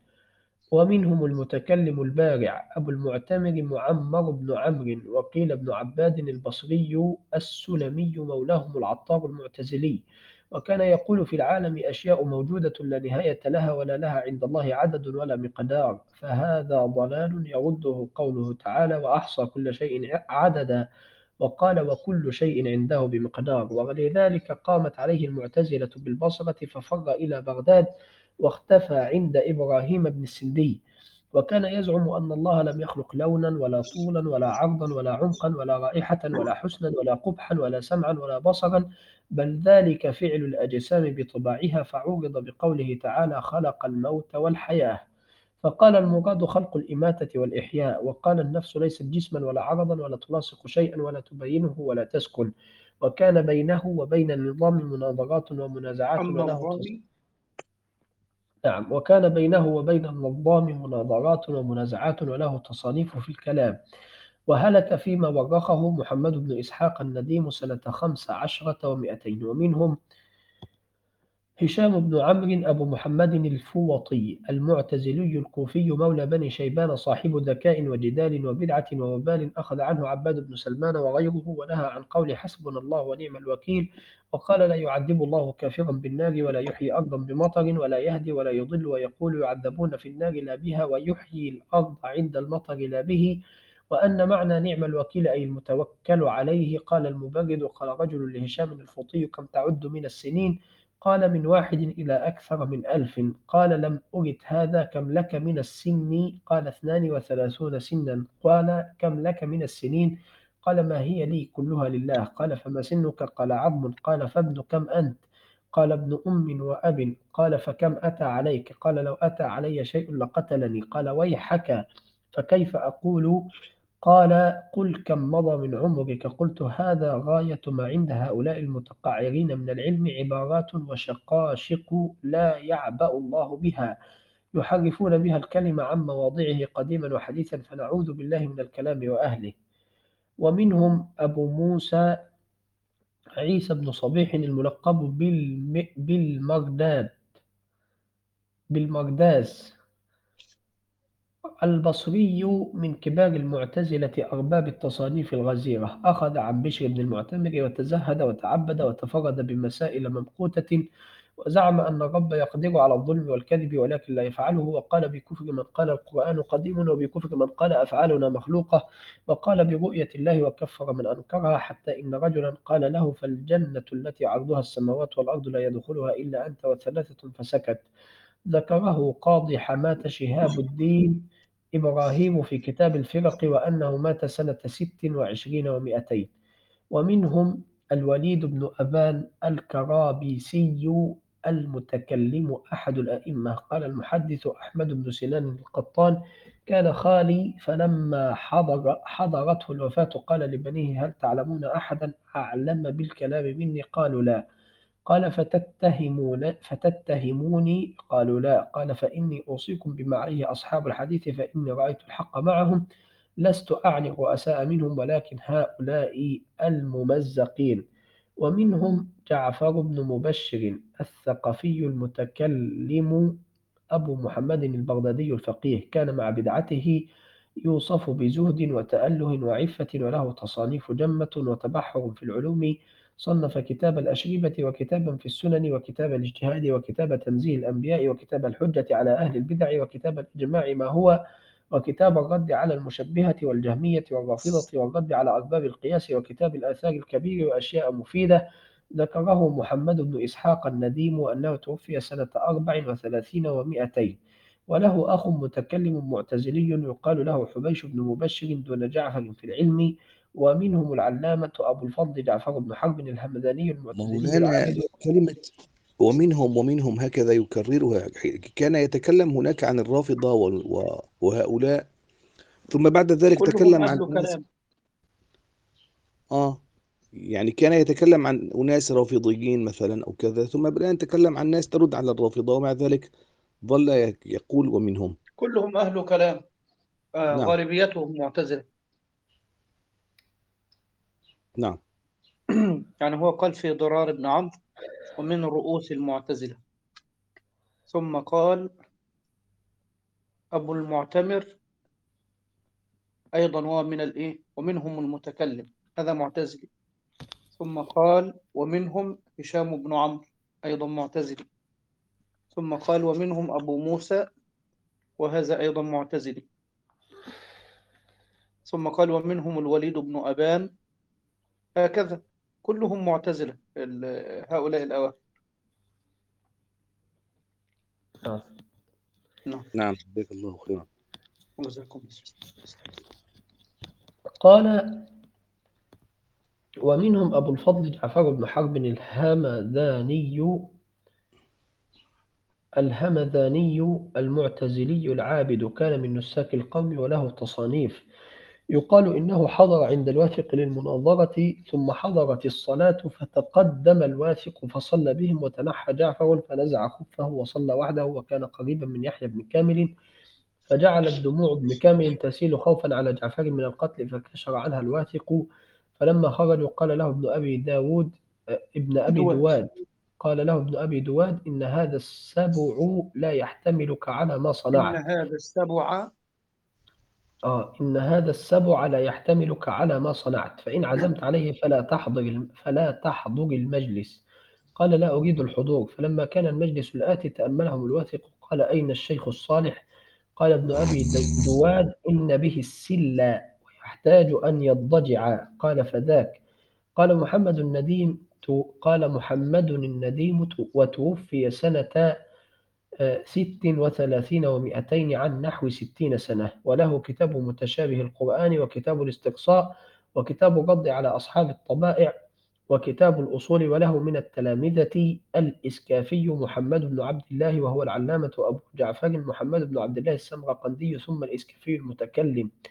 ومنهم المتكلم البارع أبو المعتمر معمر بن عمرو، وقيل ابن عباد البصري السلمي مولاهم العطار المعتزلي، وكان يقول في العالم أشياء موجودة لا نهاية لها ولا لها عند الله عدد ولا مقدار، فهذا ضلال يرده قوله تعالى: وأحصى كل شيء عددا. وقال: وكل شيء عنده بمقدار. ولذلك قامت عليه المعتزلة بالبصرة، ففر إلى بغداد واختفى عند إبراهيم بن السندي. وكان يزعم أن الله لم يخلق لونا ولا طولا ولا عرضا ولا عمقا ولا رائحة ولا حسنا ولا قبحا ولا سمعا ولا بصرا، بل ذلك فعل الأجسام بطباعها، فعوض بقوله تعالى: خلق الموت والحياة. فقال المراد خلق الإماتة والإحياء. وقال النفس ليست جسما ولا عرضا ولا تلاصق شيئا ولا تبينه ولا تسكن. وكان بينه وبين النظام مناظرات ومنازعات وله تص... النظام. نعم. وكان بينه وبين النظام مناظرات ومنازعات وله تصانيف في الكلام. وهلك فيما ورخه محمد بن إسحاق النديم سنة خمس عشرة ومئتين. ومنهم هشام بن عمرو أبو محمد الفوطي المعتزلي الكوفي مولى بني شيبان، صاحب ذكاء وجدال وبدعة ووبال، أخذ عنه عباد بن سلمان وغيره، ونهى عن قول حسبنا الله ونعم الوكيل. وقال: لا يعذب الله كافرا بالنار ولا يحيي أرضا بمطر ولا يهدي ولا يضل، ويقول: يعذبون في النار لا بها، ويحيي الأرض عند المطر لا به. وأن معنى نعم الوكيل أي المتوكل عليه. قال المبرد: قال رجل لهشام الفوطي: كم تعد من السنين؟ قال: من واحد إلى أكثر من ألف. قال: لم أرد هذا. كم لك من السن؟ قال: اثنان وثلاثون سنا. قال: كم لك من السنين؟ قال: ما هي لي كلها لله. قال: فما سنك؟ قال: عظم. قال: فابن كم أنت؟ قال: ابن أم وأب. قال: فكم أتى عليك؟ قال: لو أتى علي شيء لقتلني. قال: ويحك، فكيف أقول قال قل كم مضى من عمرك؟ قلت هذا غاية ما عند هؤلاء المتقعرين من العلم، عبارات وشقاشق لا يعبأ الله بها، يحرفون بها الكلمة عن مواضعه قديما وحديثا، فنعوذ بالله من الكلام وأهله. ومنهم أبو موسى عيسى بن صبيح الملقب بالم... بالمرداد بالمرداس البصري، من كبار المعتزلة أرباب التصانيف الغزيرة، أخذ عن بشر بن المعتمر وتزهد وتعبد وتفرد بمسائل ممقوتة، وزعم أن الرب يقدر على الظلم والكذب ولكن لا يفعله، وقال بكفر من قال القرآن قديم، وبكفر من قال أفعالنا مخلوقة، وقال برؤية الله وكفر من أنكرها، حتى إن رجلا قال له فالجنة التي عرضها السماوات والأرض لا يدخلها إلا أنت وثلاثة، فسكت. ذكره قاضي حماة شهاب الدين إبراهيم في كتاب الفرق، وأنه مات سنة ست وعشرين ومائتين. ومنهم الوليد بن أبان الكرابيسي المتكلم أحد الأئمة. قال المحدث أحمد بن سنان القطان كان خالي، فلما حضر حضرته الوفاة قال لبنيه هل تعلمون أحدا أعلم بالكلام مني؟ قالوا لا. قال فتتهمون فتتهموني؟ قالوا لا. قال فإني أوصيكم بما عليه أصحاب الحديث، فإني رأيت الحق معهم، لست أعني الرؤساء منهم ولكن هؤلاء الممزقين. ومنهم جعفر بن مبشر الثقفي المتكلم أبو محمد البغدادي الفقيه، كان مع بدعته يوصف بزهد وتأله وعفة، وله تصانيف جمة وتبحر في العلوم، صنف كتاب الأشربة وكتابا في السنن وكتاب الاجتهاد وكتاب تنزيه الأنبياء وكتاب الحجة على أهل البدع وكتاب الإجماع ما هو، وكتاب الرد على المشبهة والجهمية والرافضة والرد على أرباب القياس وكتاب الآثار الكبير وأشياء مفيدة. ذكره محمد بن إسحاق النديم أنه توفي سنة أربع وثلاثين ومائتين. وله أخ متكلم معتزلي يقال له حبيش بن مبشر دون جعفر في العلم. ومنهم العلامة أبو الفضل جعفر بن حرب الهمداني المعتزلي مولانا العابد. كلمة ومنهم ومنهم هكذا يكررها، كان يتكلم هناك عن الرافضة وال- و- وهؤلاء، ثم بعد ذلك كلهم تكلم عن أهل أناس. كلام. آه يعني كان يتكلم عن أناس رافضيين مثلا أو كذا، ثم الآن تكلم عن ناس ترد على الرافضة، ومع ذلك ظل يك- يقول ومنهم. كلهم أهل كلام. آه نعم غالبيتهم معتزلة. نعم يعني هو قال في ضرار بن عمرو ومن رؤوس المعتزلة، ثم قال أبو المعتمر أيضا هو من الإيه ومنهم المتكلم، هذا معتزلي. ثم قال ومنهم هشام بن عمرو أيضا معتزلي. ثم قال ومنهم أبو موسى وهذا أيضا معتزلي. ثم قال ومنهم الوليد بن أبان، هكذا كلهم معتزلة ال- هؤلاء الأواخر. آه. نعم. نعم جزاك الله خيرا. وجزاكم قال ومنهم أبو الفضل جعفر بن حرب الهمذاني الهمذاني المعتزلي العابد، كان من نساك القوم وله تصانيف. يقال إنه حضر عند الواثق للمناظرة، ثم حضرت الصلاة فتقدم الواثق فصلى بهم، وتنحى جعفر فنزع خفه وصلى وحده، وكان قريبا من يحيى بن كامل، فجعلت دموع ابن كامل تسيل خوفا على جعفر من القتل، فكشر عنها الواثق. فلما خرجوا قال له ابن أبي داود ابن أبي دواد. دواد قال له ابن أبي دواد إن هذا السبع لا يحتملك على ما إن صنعت. هذا السبع آه إن هذا السبع لا يحتملك على ما صنعت، فإن عزمت عليه فلا تحضر فلا تحضر المجلس. قال لا أريد الحضور. فلما كان المجلس الآتي تأملهم الواثق، قال أين الشيخ الصالح؟ قال ابن أبي دواد إن به السلة ويحتاج أن يضجع. قال فذاك. قال محمد النديم قال محمد النديم وتوفي سنة آه، ست وثلاثين ومائتين عن نحو ستين سنة، وله كتاب متشابه القرآن وكتاب الاستقصاء وكتاب الرد على أصحاب الطبائع وكتاب الأصول. وله من التلامذة الإسكافي محمد بن عبد الله وهو العلامة أبو جعفر محمد بن عبد الله السمرقندي، ثم الإسكافي المتكلم.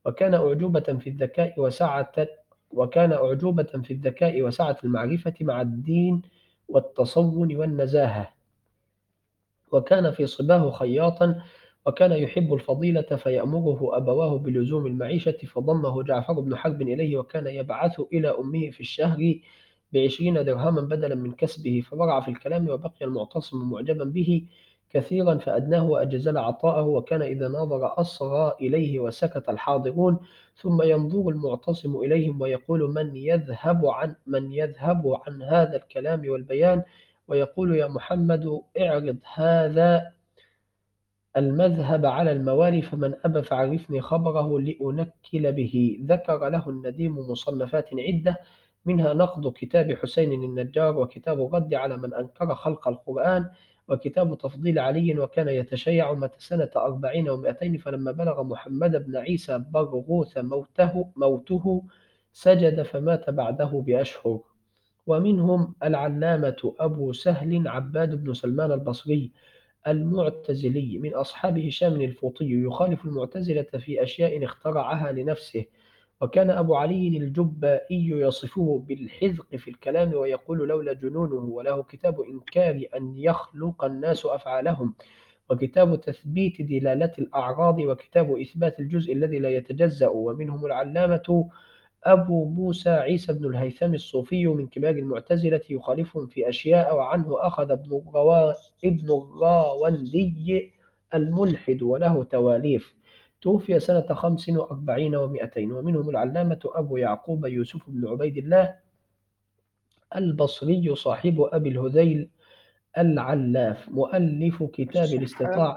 وكان أعجوبة في الذكاء وسعة وكان أعجوبة في الذكاء وسعة المعرفة مع الدين والتصون والنزاهة. وكان في صباه خياطا، وكان يحب الفضيلة فيأمره أبواه بلزوم المعيشة، فضمه جعفر بن حرب إليه، وكان يبعث إلى أمه في الشهر بعشرين درهما بدلا من كسبه، فورع في الكلام، وبقي المعتصم معجبا به كثيرا فأدناه وأجزل عطاءه، وكان إذا ناظر أصغى إليه وسكت الحاضرون، ثم ينظر المعتصم إليهم ويقول من يذهب عن من يذهب عن هذا الكلام والبيان، ويقول يا محمد اعرض هذا المذهب على الموالي، فمن أبى فعرفني خبره لأنكل به. ذكر له النديم مصنفات عدة، منها نقد كتاب حسين النجار، وكتاب الرد على من أنكر خلق القرآن، وكتاب تفضيل علي. وكان يتشيع متى سنة أربعين ومائتين، فلما بلغ محمد بن عيسى برغوث موته, موته سجد فمات بعده بأشهر. ومنهم العلامة أبو سهل عباد بن سلمان البصري المعتزلي من أصحاب هشام الفوطي، يخالف المعتزلة في أشياء اخترعها لنفسه. وكان أبو علي الجبائي يصفه بالحذق في الكلام، ويقول لولا جنونه. وله كتاب إنكار أن يخلق الناس أفعالهم، وكتاب تثبيت دلالة الأعراض، وكتاب إثبات الجزء الذي لا يتجزأ. ومنهم العلامة أبو موسى عيسى بن الهيثم الصوفي من كبار المعتزلة، يخالفهم في أشياء، وعنه أخذ ابن الروا... ابن الراوندي الملحد، وله تواليف. توفي سنة خمس وأربعين ومائتين. ومنهم العلامة أبو يعقوب يوسف بن عبيد الله البصري صاحب أبي الهذيل العلاف، مؤلف كتاب الشحام. الاستطاع.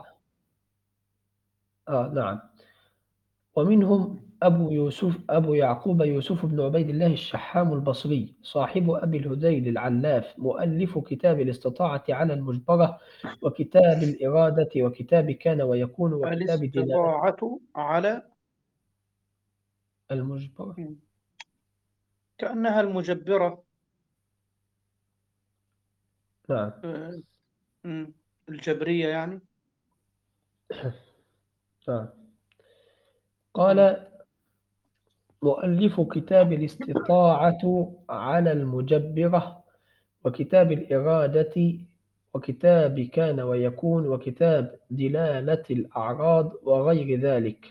آه نعم. ومنهم أبو يوسف أبو يعقوب يوسف بن عبيد الله الشحام البصري صاحب أبي الهذيل العلاف، مؤلف كتاب الاستطاعة على المجبرة، وكتاب الإرادة، وكتاب كان ويكون، وكتاب دلالة الاستطاعة على المجبرة. مم. كأنها المجبرة. نعم. آه، مم. الجبرية يعني. نعم. مم. قال مؤلف كتاب الاستطاعة على المجبرة، وكتاب الإرادة، وكتاب كان ويكون، وكتاب دلالة الأعراض، وغير ذلك.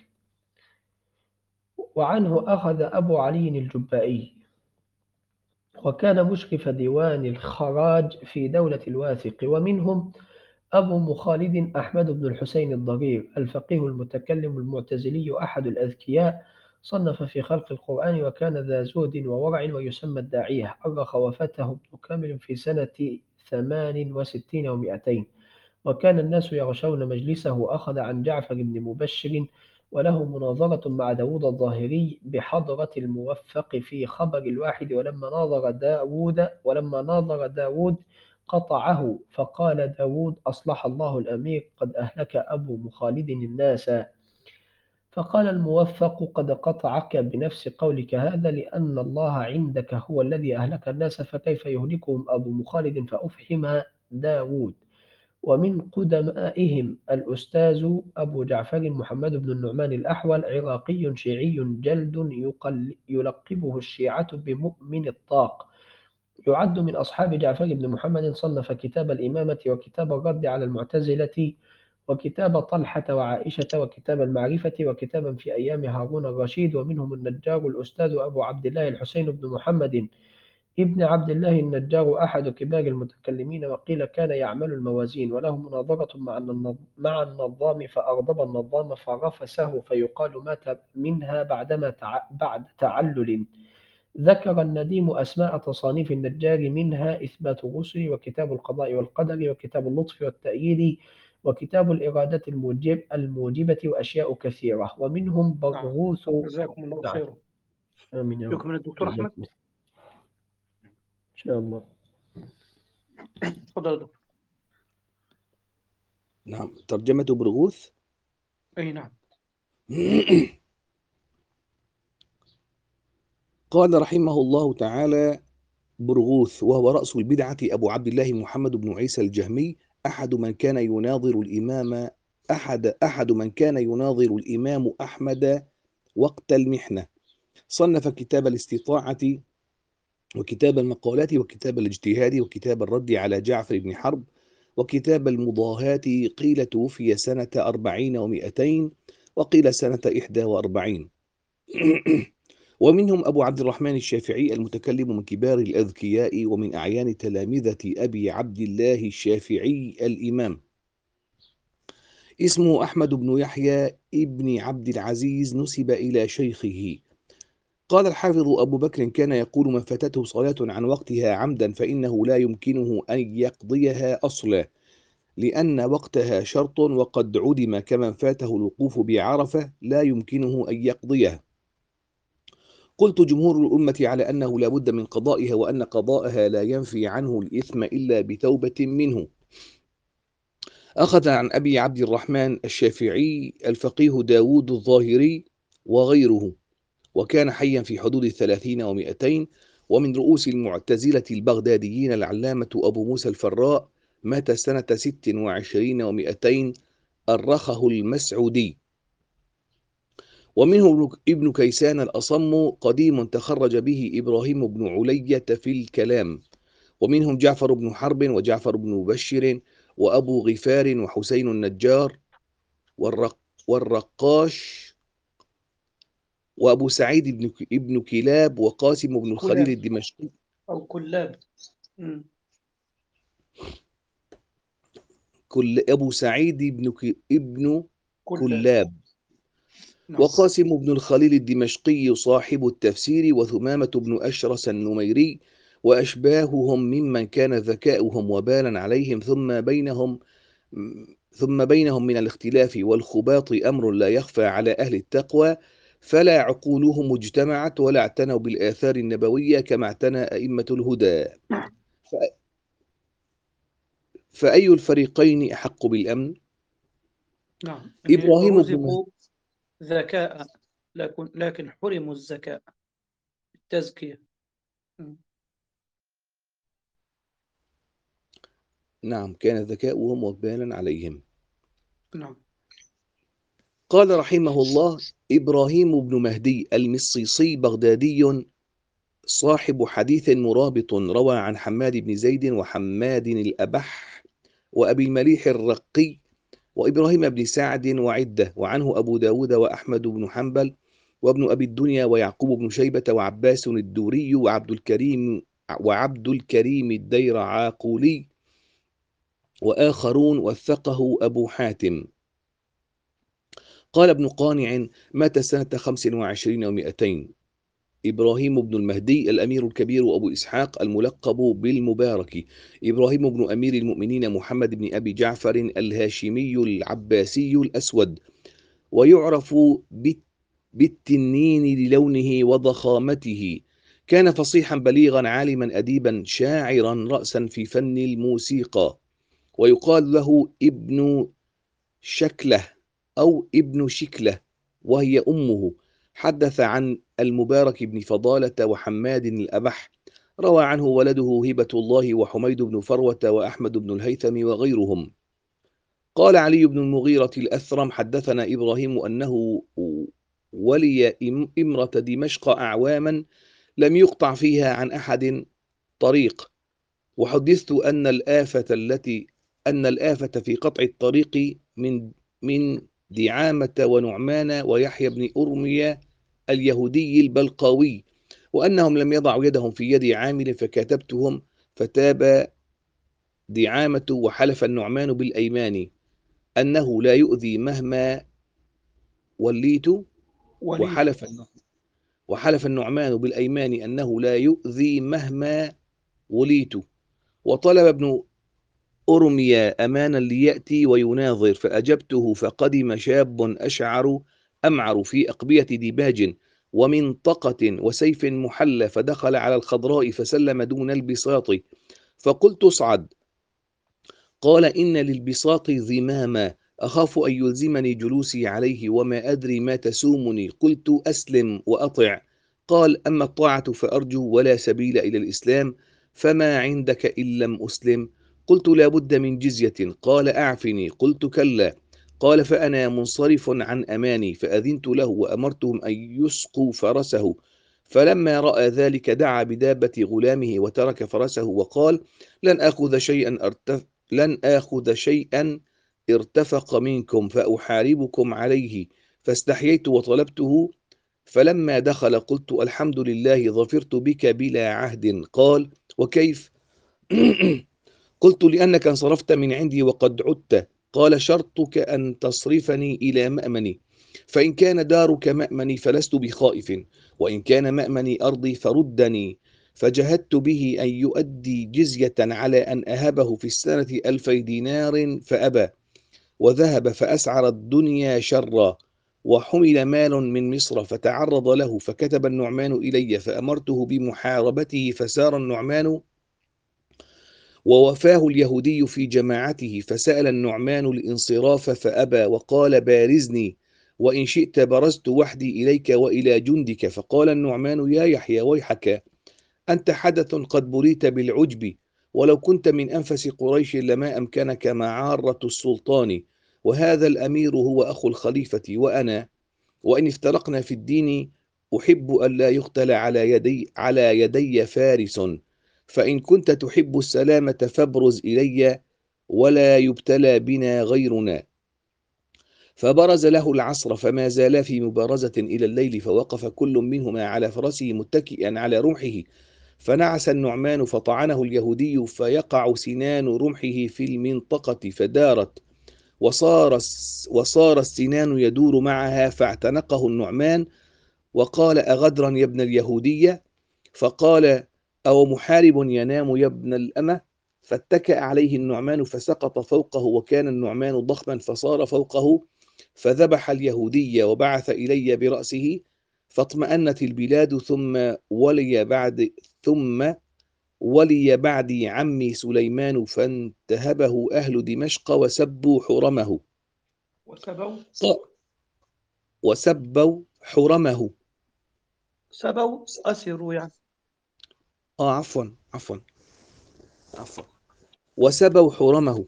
وعنه أخذ أبو علي الجبائي، وكان مشرف ديوان الخراج في دولة الواثق. ومنهم أبو مخالد أحمد بن الحسين الضرير الفقيه المتكلم المعتزلي أحد الأذكياء، صنف في خلق القرآن، وكان ذا زهد وورع، ويسمى الداعية. أرخ وفاته ابن كامل في سنة ثمان وستين ومائتين. وكان الناس يغشون مجلسه. وأخذ عن جعفر بن مبشر، وله مناظرة مع داود الظاهري بحضرة الموفق في خبر الواحد. ولما ناظر داود ولما ناظر داود قطعه، فقال داود أصلح الله الأمير، قد أهلك أبو مخالد الناس. فقال الموفق قد قطعك بنفس قولك هذا، لأن الله عندك هو الذي أهلك الناس، فكيف يهلكهم أبو مخالد؟ فأفحم داود. ومن قدمائهم الأستاذ أبو جعفر محمد بن النعمان الأحول، عراقي شيعي جلد يقل يلقبه الشيعة بمؤمن الطاق، يعد من أصحاب جعفر بن محمد. صنف كتاب الإمامة، وكتاب الرد على المعتزلة، وكتاب طلحة وعائشة، وكتاب المعرفة، وكتابا في أيام هارون الرشيد. ومنهم النجار الأستاذ أبو عبد الله الحسين بن محمد ابن عبد الله النجار أحد كبار المتكلمين، وقيل كان يعمل الموازين. وله مناظرة مع النظ- مع النظام فأغضب النظام فرفسه، فيقال مات منها بعدما تع... بعد تعلل. ذكر النديم أسماء تصانيف النجار، منها إثبات الرسل، وكتاب القضاء والقدر، وكتاب اللطف والتأييد، وكتاب الإرادة الموجب الموجبة، وأشياء كثيرة. ومنهم نعم. برغوث. جزاكم الله نعم. خيرا. آمين يا رب. يكمل الدكتور أحمد. جزاكم. إن شاء الله. تفضل يا دكتور. نعم. ترجمة برغوث. أي نعم. قال رحمه الله تعالى: برغوث، وهو رأس البدعة، أبو عبد الله محمد بن عيسى الجهمي، أحد من كان يناظر الإمام أحد أحد من كان يناظر الإمام أحمد وقت المحنة. صنف كتاب الاستطاعة وكتاب المقالات وكتاب الاجتهاد وكتاب الرد على جعفر بن حرب وكتاب المضاهات. قيل توفي سنة أربعين ومئتين وقيل سنة إحدى وأربعين. ومنهم أبو عبد الرحمن الشافعي المتكلم من كبار الأذكياء ومن أعيان تلامذة أبي عبد الله الشافعي الإمام، اسمه أحمد بن يحيى ابن عبد العزيز، نسب إلى شيخه. قال الحافظ أبو بكر: كان يقول: من فاتته صلاة عن وقتها عمدا فإنه لا يمكنه أن يقضيها أصلا، لأن وقتها شرط، وقد عدم كمن فاته الوقوف بعرفة لا يمكنه أن يقضيها. قلت: جمهور الأمة على أنه لا بد من قضائها، وأن قضاءها لا ينفي عنه الإثم إلا بتوبة منه. أخذ عن أبي عبد الرحمن الشافعي الفقيه داود الظاهري وغيره، وكان حيا في حدود الثلاثين ومئتين. ومن رؤوس المعتزلة البغداديين العلامة أبو موسى الفراء، مات سنة ست وعشرين ومئتين، أرخه المسعودي. ومنه ابن كيسان الأصم، قديم تخرج به إبراهيم بن علية في الكلام. ومنهم جعفر بن حرب وجعفر بن مبشر وأبو غفار وحسين النجار والرق والرقاش وأبو سعيد بن ابن كلاب وقاسم بن الخليل كلاب الدمشقي. أو كلاب. مم. كل أبو سعيد بن ك- ابن كلاب. كلاب نعم. وقاسم بن الخليل الدمشقي صاحب التفسير، وثمامة بن أشرس النميري، وأشباههم ممن كان ذكاؤهم وبالا عليهم، ثم بينهم ثم بينهم من الاختلاف والخباط أمر لا يخفى على أهل التقوى، فلا عقولهم اجتمعت ولا اعتنوا بالآثار النبوية كما اعتنى أئمة الهدى. ف- فأي الفريقين أحق بالأمن؟ نعم. يعني إبراهيم بن مهدي. رزقوا ذكاء لكن لكن حرموا الذكاء، التزكية. مم. نعم، كان ذكاؤهم وبالا عليهم. نعم. قال رحمه الله: إبراهيم بن مهدي المصيصي بغدادي، صاحب حديث مرابط، روى عن حماد بن زيد وحماد الأبح وأبي المليح الرقي وإبراهيم بن سعد وعدة، وعنه أبو داود وأحمد بن حنبل وابن أبي الدنيا ويعقوب بن شيبة وعباس الدوري وعبد الكريم وعبد الكريم الديرعاقولي وآخرون، وثقه أبو حاتم. قال ابن قانع: مات سنة خمس وعشرين ومئتين، إبراهيم بن المهدي الأمير الكبير أبو إسحاق الملقب بالمبارك، إبراهيم بن أمير المؤمنين محمد بن أبي جعفر الهاشمي العباسي الأسود، ويعرف بالتنين للونه وضخامته. كان فصيحا بليغا عالما أديبا شاعرا رأسا في فن الموسيقى، ويقال له ابن شكله أو ابن شكله وهي أمه. حدث عن المبارك بن فضالة وحماد الأبح، روى عنه ولده هبة الله وحميد بن فروة وأحمد بن الهيثم وغيرهم. قال علي بن المغيرة الأثرم: حدثنا إبراهيم أنه ولي إمرة دمشق أعواما لم يقطع فيها عن أحد طريق، وحدثت أن الآفة التي أن الآفة في قطع الطريق من من دعامة ونعمان ويحيى بن أرمية اليهودي البلقاوي، وأنهم لم يضعوا يدهم في يد عامل فكاتبتهم، فتاب دعامة وحلف النعمان بالأيمان أنه لا يؤذي مهما وليت، وليد. وحلف وحلف النعمان بالأيمان أنه لا يؤذي مهما وليت. وطلب ابن أرميا أمانا ليأتي ويناظر، فأجبته، فقدم شاب أشعر أمعر في أقبية ديباج ومنطقة وسيف محلى، فدخل على الخضراء فسلم دون البساط، فقلت: اصعد. قال: إن للبساط ذماما أخاف أن يلزمني جلوسي عليه وما أدري ما تسومني. قلت: أسلم وأطع. قال: أما الطاعة فأرجو ولا سبيل إلى الإسلام، فما عندك إن لم أسلم؟ قلت: لا بد من جزية. قال: أعفني. قلت: كلا. قال فأنا منصرف عن أماني، فأذنت له وأمرتهم أن يسقوا فرسه، فلما رأى ذلك دعا بدابة غلامه وترك فرسه وقال لن آخذ شيئا أرتف لن آخذ شيئا ارتفق منكم فأحاربكم عليه، فاستحييت وطلبته، فلما دخل قلت الحمد لله ظفرت بك بلا عهد. قال وكيف؟ قلت لأنك انصرفت من عندي وقد عدت. قال شرطك أن تصرفني إلى مأمني، فإن كان دارك مأمني فلست بخائف، وإن كان مأمني أرضي فردني. فجهدت به أن يؤدي جزية على أن أهبه في السنة ألفي دينار فأبى، وذهب فأسعر الدنيا شرا، وحمل مال من مصر فتعرض له، فكتب النعمان إلي فأمرته بمحاربته، فسار النعمان ووفاه اليهودي في جماعته، فسأل النعمان الانصراف فأبى، وقال بارزني وإن شئت برزت وحدي إليك وإلى جندك. فقال النعمان يا يحيى ويحك، أنت حدث قد بريت بالعجب، ولو كنت من أنفس قريش لما أمكنك معارة السلطان، وهذا الأمير هو أخو الخليفة وأنا، وإن افترقنا في الدين أحب أن لا يقتل على يدي, على يدي فارس، فإن كنت تحب السلامة فابرز إلي ولا يبتلى بنا غيرنا. فبرز له العصر، فما زالا في مبارزة إلى الليل، فوقف كل منهما على فرسه متكئا على رمحه، فنعس النعمان فطعنه اليهودي، فيقع سنان رمحه في المنطقة فدارت، وصار, وصار السنان يدور معها، فاعتنقه النعمان وقال أغدرا يا ابن اليهودية؟ فقال أو محارب ينام يا ابن الأمة؟ فاتكأ عليه النعمان فسقط فوقه، وكان النعمان ضخما فصار فوقه، فذبح اليهودي وبعث إلي برأسه، فاطمأنت البلاد، ثم ولي بعد ثم ولي بعدي عمي سليمان، فانتهبه أهل دمشق وسبوا حرمه وسبوا وسبوا حرمه سبوا أسروا يعني. آه عفوا عفوا عفوا وسبوا حرمه.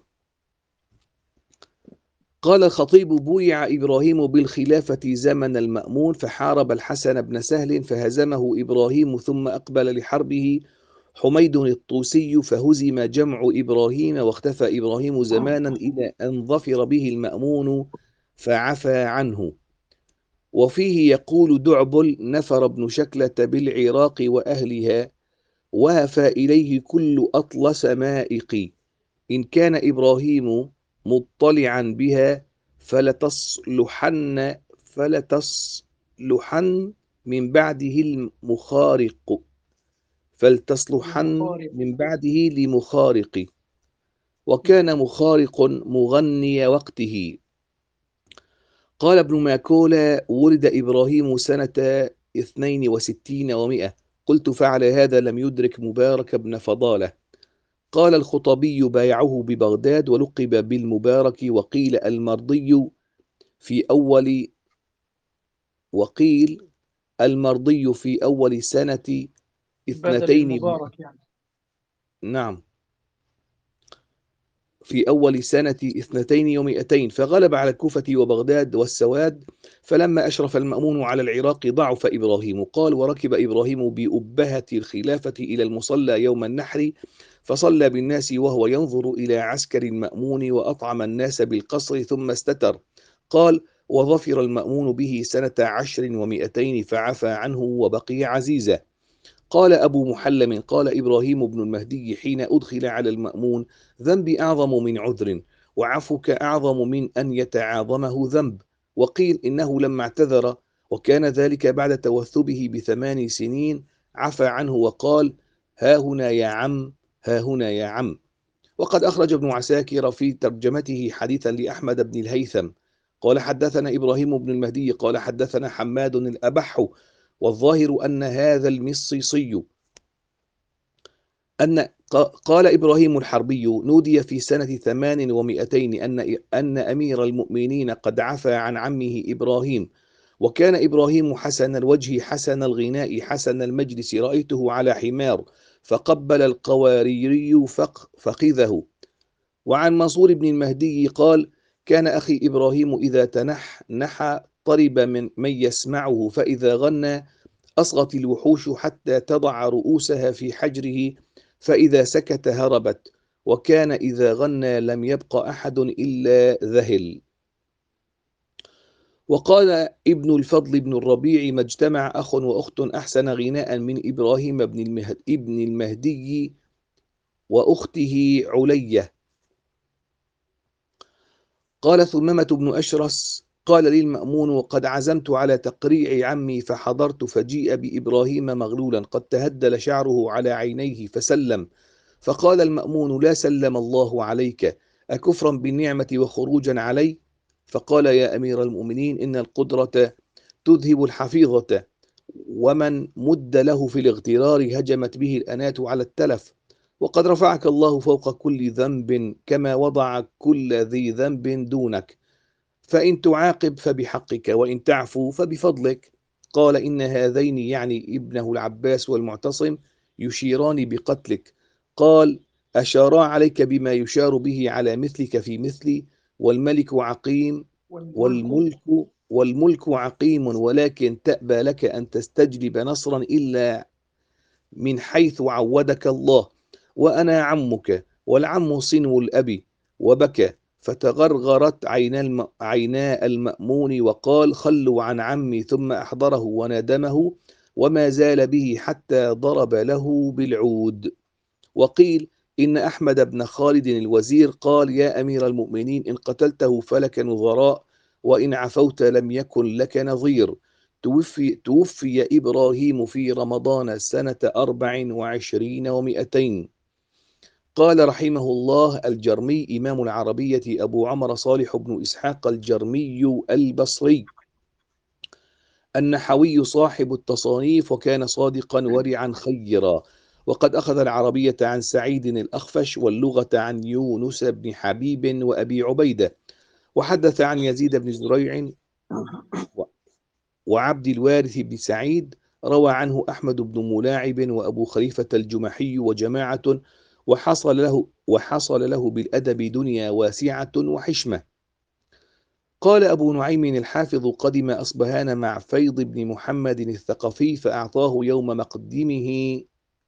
قال الخطيب بويع إبراهيم بالخلافة زمن المأمون، فحارب الحسن بن سهل فهزمه إبراهيم، ثم أقبل لحربه حميد الطوسي فهزم جمع إبراهيم، واختفى إبراهيم زمانا إلى أن ظفر به المأمون فعفى عنه. وفيه يقول دعبل نفر ابن شكلة بالعراق وأهلها، وهفى إليه كل أطلس مائق، إن كان إبراهيم مطلعا بها فلتصلحن فلتصلحن من بعده المخارق فلتصلحن من بعده لمخارق. وكان مخارق مغني وقته. قال ابن ماكولة ولد إبراهيم سنة اثنين وستين ومئة، قلت فعل هذا لم يدرك مبارك بن فضالة. قال الخطبي بايعه ببغداد ولقب بالمبارك، وقيل المرضي في أول وقيل المرضي في أول سنة اثنتين المبارك يعني. نعم في أول سنة اثنتين ومئتين، فغلب على الكوفة وبغداد والسواد. فلما أشرف المأمون على العراق ضعف إبراهيم. قال وركب إبراهيم بأبهة الخلافة إلى المصلى يوم النحر، فصلى بالناس وهو ينظر إلى عسكر المأمون، وأطعم الناس بالقصر ثم استتر. قال وظفر المأمون به سنة عشر ومئتين فعفى عنه وبقي عزيزا. قال أبو محلم قال إبراهيم بن المهدي حين أدخل على المأمون ذنبي أعظم من عذر، وعفوك أعظم من أن يتعاظمه ذنب. وقيل إنه لما اعتذر وكان ذلك بعد توثبه بثمان سنين عفى عنه وقال ها هنا يا عم ها هنا يا عم. وقد أخرج ابن عساكر في ترجمته حديثا لأحمد بن الهيثم قال حدثنا إبراهيم بن المهدي قال حدثنا حماد الأبح، والظاهر أن هذا المصيصي أن قال إبراهيم الحربي نودي في سنة ثمان ومئتين أن أن أمير المؤمنين قد عفى عن عمه إبراهيم، وكان إبراهيم حسن الوجه حسن الغناء حسن المجلس، رأيته على حمار فقبل القواريري فخذه. وعن منصور بن المهدي قال كان أخي إبراهيم إذا تنحنح طرب من من يسمعه، فإذا غنى أصغت الوحوش حتى تضع رؤوسها في حجره، فإذا سكت هربت، وكان إذا غنى لم يبق أحد إلا ذهل. وقال ابن الفضل بن الربيع: ما اجتمع أخ وأخت أحسن غناء من إبراهيم بن المهد ابن المهدي وأخته علية. قال ثمامة بن أشرس: قال لي المأمون: وقد عزمت على تقريع عمي، فحضرت فجيء بإبراهيم مغلولا قد تهدل شعره على عينيه فسلم. فقال المأمون: لا سلم الله عليك، أكفرا بالنعمة وخروجا علي؟ فقال: يا أمير المؤمنين، إن القدرة تذهب الحفيظة، ومن مد له في الاغترار هجمت به الأنات على التلف، وقد رفعك الله فوق كل ذنب كما وضع كل ذي ذنب دونك، فإن تعاقب فبحقك، وإن تعفو فبفضلك. قال: إن هذين، يعني ابنه العباس والمعتصم، يشيران بقتلك. قال: أشارا عليك بما يشار به على مثلك في مثلي، والملك عقيم والملك والملك عقيم، ولكن تأبى لك أن تستجلب نصرا إلا من حيث عودك الله، وأنا عمك، والعم صنو الأب. وبكى، فتغرغرت عينا الم... عينا المأمون، وقال: خلوا عن عمي، ثم أحضره وندمه، وما زال به حتى ضرب له بالعود. وقيل إن أحمد بن خالد الوزير قال: يا أمير المؤمنين، إن قتلته فلك نظراء، وإن عفوت لم يكن لك نظير. توفي, توفي إبراهيم في رمضان سنة أربع وعشرين ومئتين. قال رحمه الله الجرمي إمام العربية أبو عمر صالح بن إسحاق الجرمي البصري النحوي صاحب التصانيف، وكان صادقا ورعا خيرا، وقد أخذ العربية عن سعيد الأخفش، واللغة عن يونس بن حبيب وأبي عبيدة، وحدث عن يزيد بن زريع وعبد الوارث بن سعيد. روى عنه أحمد بن ملاعب وأبو خليفة الجمحي وجماعة، وحصل له, وحصل له بالأدب دنيا واسعة وحشمة. قال أبو نعيم الحافظ: قدم أصبهان مع فيض بن محمد الثقفي، فأعطاه يوم مقدمه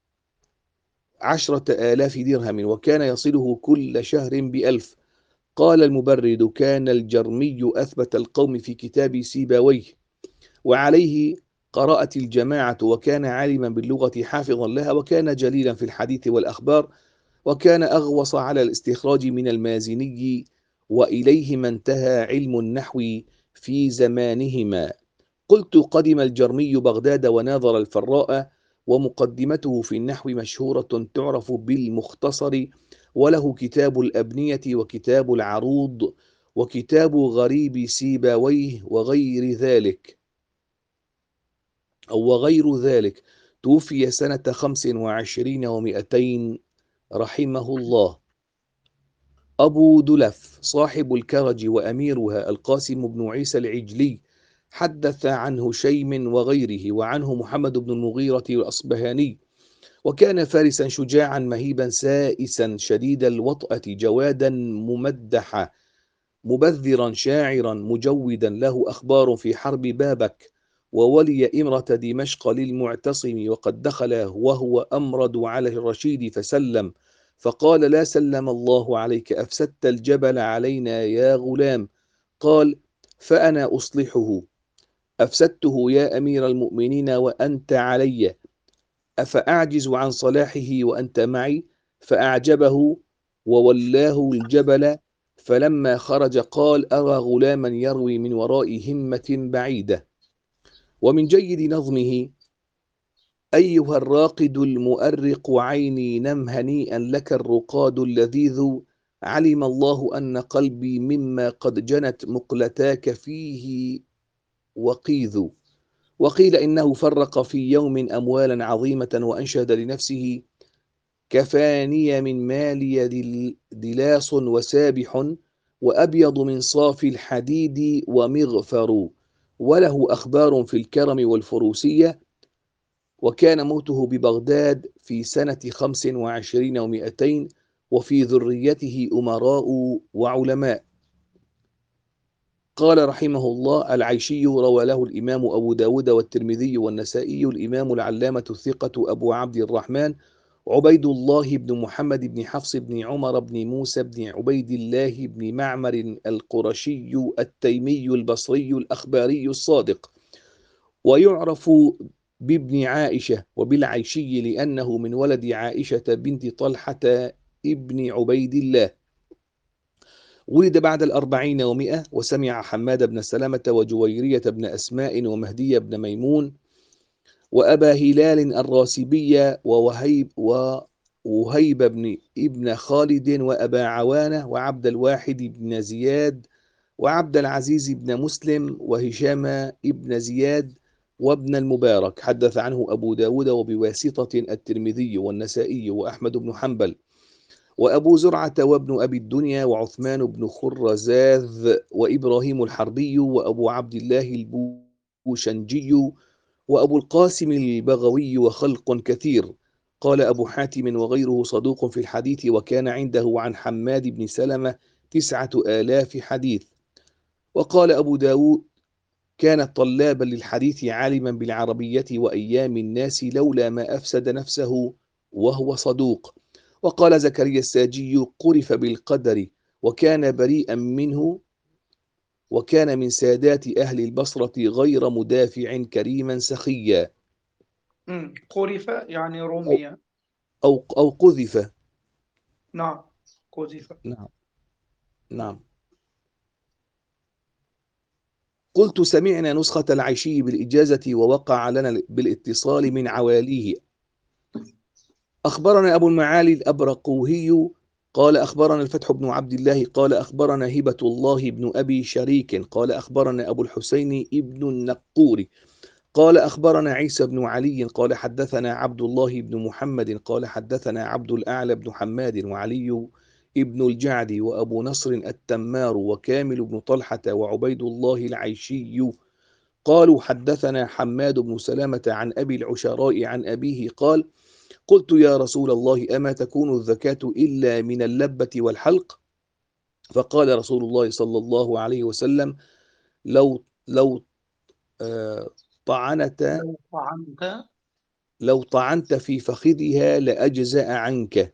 عشرة آلاف درهم، وكان يصله كل شهر بألف. قال المبرد: كان الجرمي أثبت القوم في كتاب سيبويه، وعليه قرأت الجماعة، وكان عالما باللغة حافظا لها، وكان جليلا في الحديث والأخبار، وكان أغوص على الاستخراج من المازني، وإليه ما انتهى علم النحو في زمانهما. قلت: قدم الجرمي بغداد وناظر الفراء، ومقدمته في النحو مشهورة تعرف بالمختصر، وله كتاب الأبنية وكتاب العروض وكتاب غريب سيبويه وغير ذلك أو وغير ذلك. توفي سنة خمس وعشرين ومئتين رحمه الله. أبو دلف صاحب الكرج وأميرها القاسم بن عيسى العجلي حدث عن هشيم وغيره، وعنه محمد بن المغيرة الأصبهاني، وكان فارسا شجاعا مهيبا سائسا شديد الوطأة جوادا ممدحا مبذرا شاعرا مجودا، له أخبار في حرب بابك، وولي إمرة دمشق للمعتصم، وقد دخل وهو أمرد على الرشيد فسلم، فقال: لا سلم الله عليك، أفسدت الجبل علينا يا غلام. قال: فأنا أصلحه. أفسدته يا أمير المؤمنين وأنت علي، أفأعجز عن صلاحه وأنت معي؟ فأعجبه وولاه الجبل، فلما خرج قال: أرى غلاما يروي من وراء همة بعيدة. ومن جيد نظمه: أيها الراقد المؤرق عيني، نم هنيئا لك الرقاد اللذيذ، علم الله أن قلبي مما قد جنت مقلتاك فيه وقيذ. وقيل إنه فرق في يوم أموالا عظيمة، وأنشد لنفسه: كفاني من مالي دل دلاس وسابح، وأبيض من صافي الحديد ومغفر، وله أخبار في الكرم والفروسية. وكان موته ببغداد في سنة خمس وعشرين ومئتين، وفي ذريته أمراء وعلماء. قال رحمه الله: العيشي روى له الإمام أبو داود والترمذي والنسائي. الإمام العلامة الثقة أبو عبد الرحمن عبيد الله بن محمد بن حفص بن عمر بن موسى بن عبيد الله بن معمر القرشي التيمي البصري الأخباري الصادق، ويعرف بابن عائشة وبالعيشي لأنه من ولد عائشة بنت طلحة ابن عبيد الله. ولد بعد الأربعين ومئة، وسمع حماد بن سلمة وجويرية بن أسماء ومهدي بن ميمون وأبا هلال الراسبية ووهيب ووهيب بن ابن خالد وأبا عوانة وعبد الواحد بن زياد وعبد العزيز بن مسلم وهشام ابن زياد وابن المبارك. حدث عنه أبو داود وبواسطة الترمذي والنسائي وأحمد بن حنبل وأبو زرعة وابن أبي الدنيا وعثمان بن خرزاذ وإبراهيم الحربي وأبو عبد الله البوشنجي وأبو القاسم البغوي وخلق كثير. قال أبو حاتم وغيره صدوق في الحديث، وكان عنده عن حماد بن سلمة تسعة آلاف حديث. وقال أبو داود: كان طلابا للحديث عالما بالعربية وأيام الناس لولا ما أفسد نفسه وهو صدوق. وقال زكريا الساجي: قرف بالقدر وكان بريئا منه، وكان من سادات أهل البصرة غير مدافع كريما سخيا. مم. قرف يعني أو, رمي. أو, أو قذف. نعم قذف. نعم نعم. قلت: سمعنا نسخة العيشي بالإجازة ووقع لنا بالاتصال من عواليه. أخبرنا أبو المعالي الأبرقوهي قال أخبرنا الفتح بن عبد الله قال أخبرنا هبة الله بن أبي شريك قال أخبرنا أبو الحسين ابن النقور قال أخبرنا عيسى بن علي قال حدثنا عبد الله بن محمد قال حدثنا عبد الأعلى بن حماد وعلي ابن الجعد وأبو نصر التمار وكامل بن طلحة وعبيد الله العيشي قالوا حدثنا حماد بن سلامة عن أبي العشراء عن أبيه قال: قلت يا رسول الله: أما تكون الزكاة إلا من اللبة والحلق؟ فقال رسول الله صلى الله عليه وسلم: لو لو آه، طعنت لو طعنت لو طعنت في فخذها لأجزأ عنك.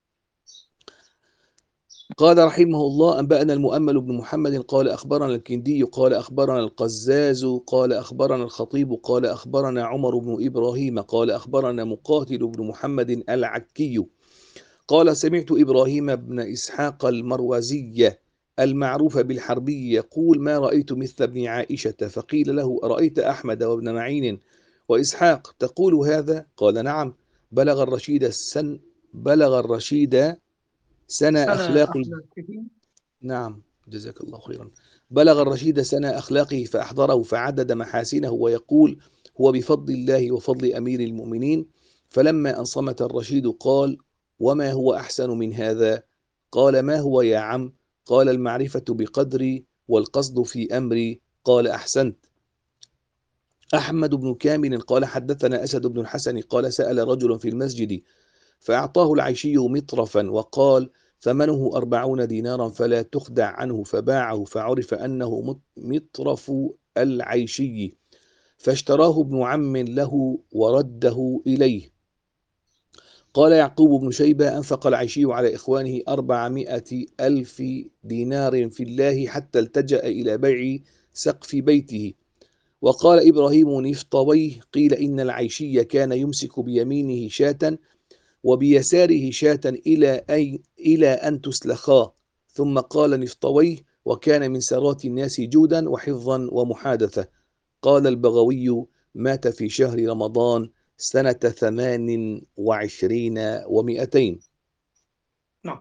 قال رحمه الله: أنبأنا المؤمل بن محمد قال أخبرنا الكندي قال أخبرنا القزاز قال أخبرنا الخطيب قال أخبرنا عمر بن إبراهيم قال أخبرنا مقاتل بن محمد العكي قال: سمعت إبراهيم بن إسحاق المروزي المعروف بالحربي يقول: ما رأيت مثل ابن عائشة. فقيل له: أرأيت أحمد وابن معين وإسحاق تقول هذا؟ قال: نعم. بلغ الرشيد سن بلغ الرشيد سنة سنة أخلاق. أخلاقه. نعم، جزاك الله خيرا. بلغ الرشيد سنة أخلاقه فأحضره فعدد محاسنه ويقول: هو بفضل الله وفضل أمير المؤمنين. فلما أن صمت الرشيد قال: وما هو أحسن من هذا؟ قال: ما هو يا عم؟ قال: المعرفة بقدري والقصد في أمري. قال: أحسنت. أحمد بن كامل قال حدثنا أسد بن الحسن قال: سأل رجل في المسجد فأعطاه العيشي مطرفا وقال: ثمنه أربعون دينارا فلا تخدع عنه، فباعه فعرف أنه مطرف العيشي، فاشتراه ابن عم له ورده إليه. قال يعقوب بن شيبة: أنفق العيشي على إخوانه أربعمائة ألف دينار في الله حتى التجأ إلى بيع سقف بيته. وقال إبراهيم نفطويه: قيل إن العيشي كان يمسك بيمينه شاة وبيساره شاة إلى أي إلى أن تسلخا. ثم قال نفطويه: وكان من سرات الناس جودا وحفظا ومحادثة. قال البغوي: مات في شهر رمضان سنة ثمان وعشرين ومئتين. نعم.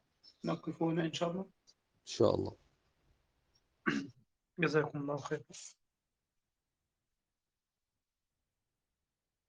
نقف هنا إن شاء الله. إن شاء الله. جزاكم الله خير.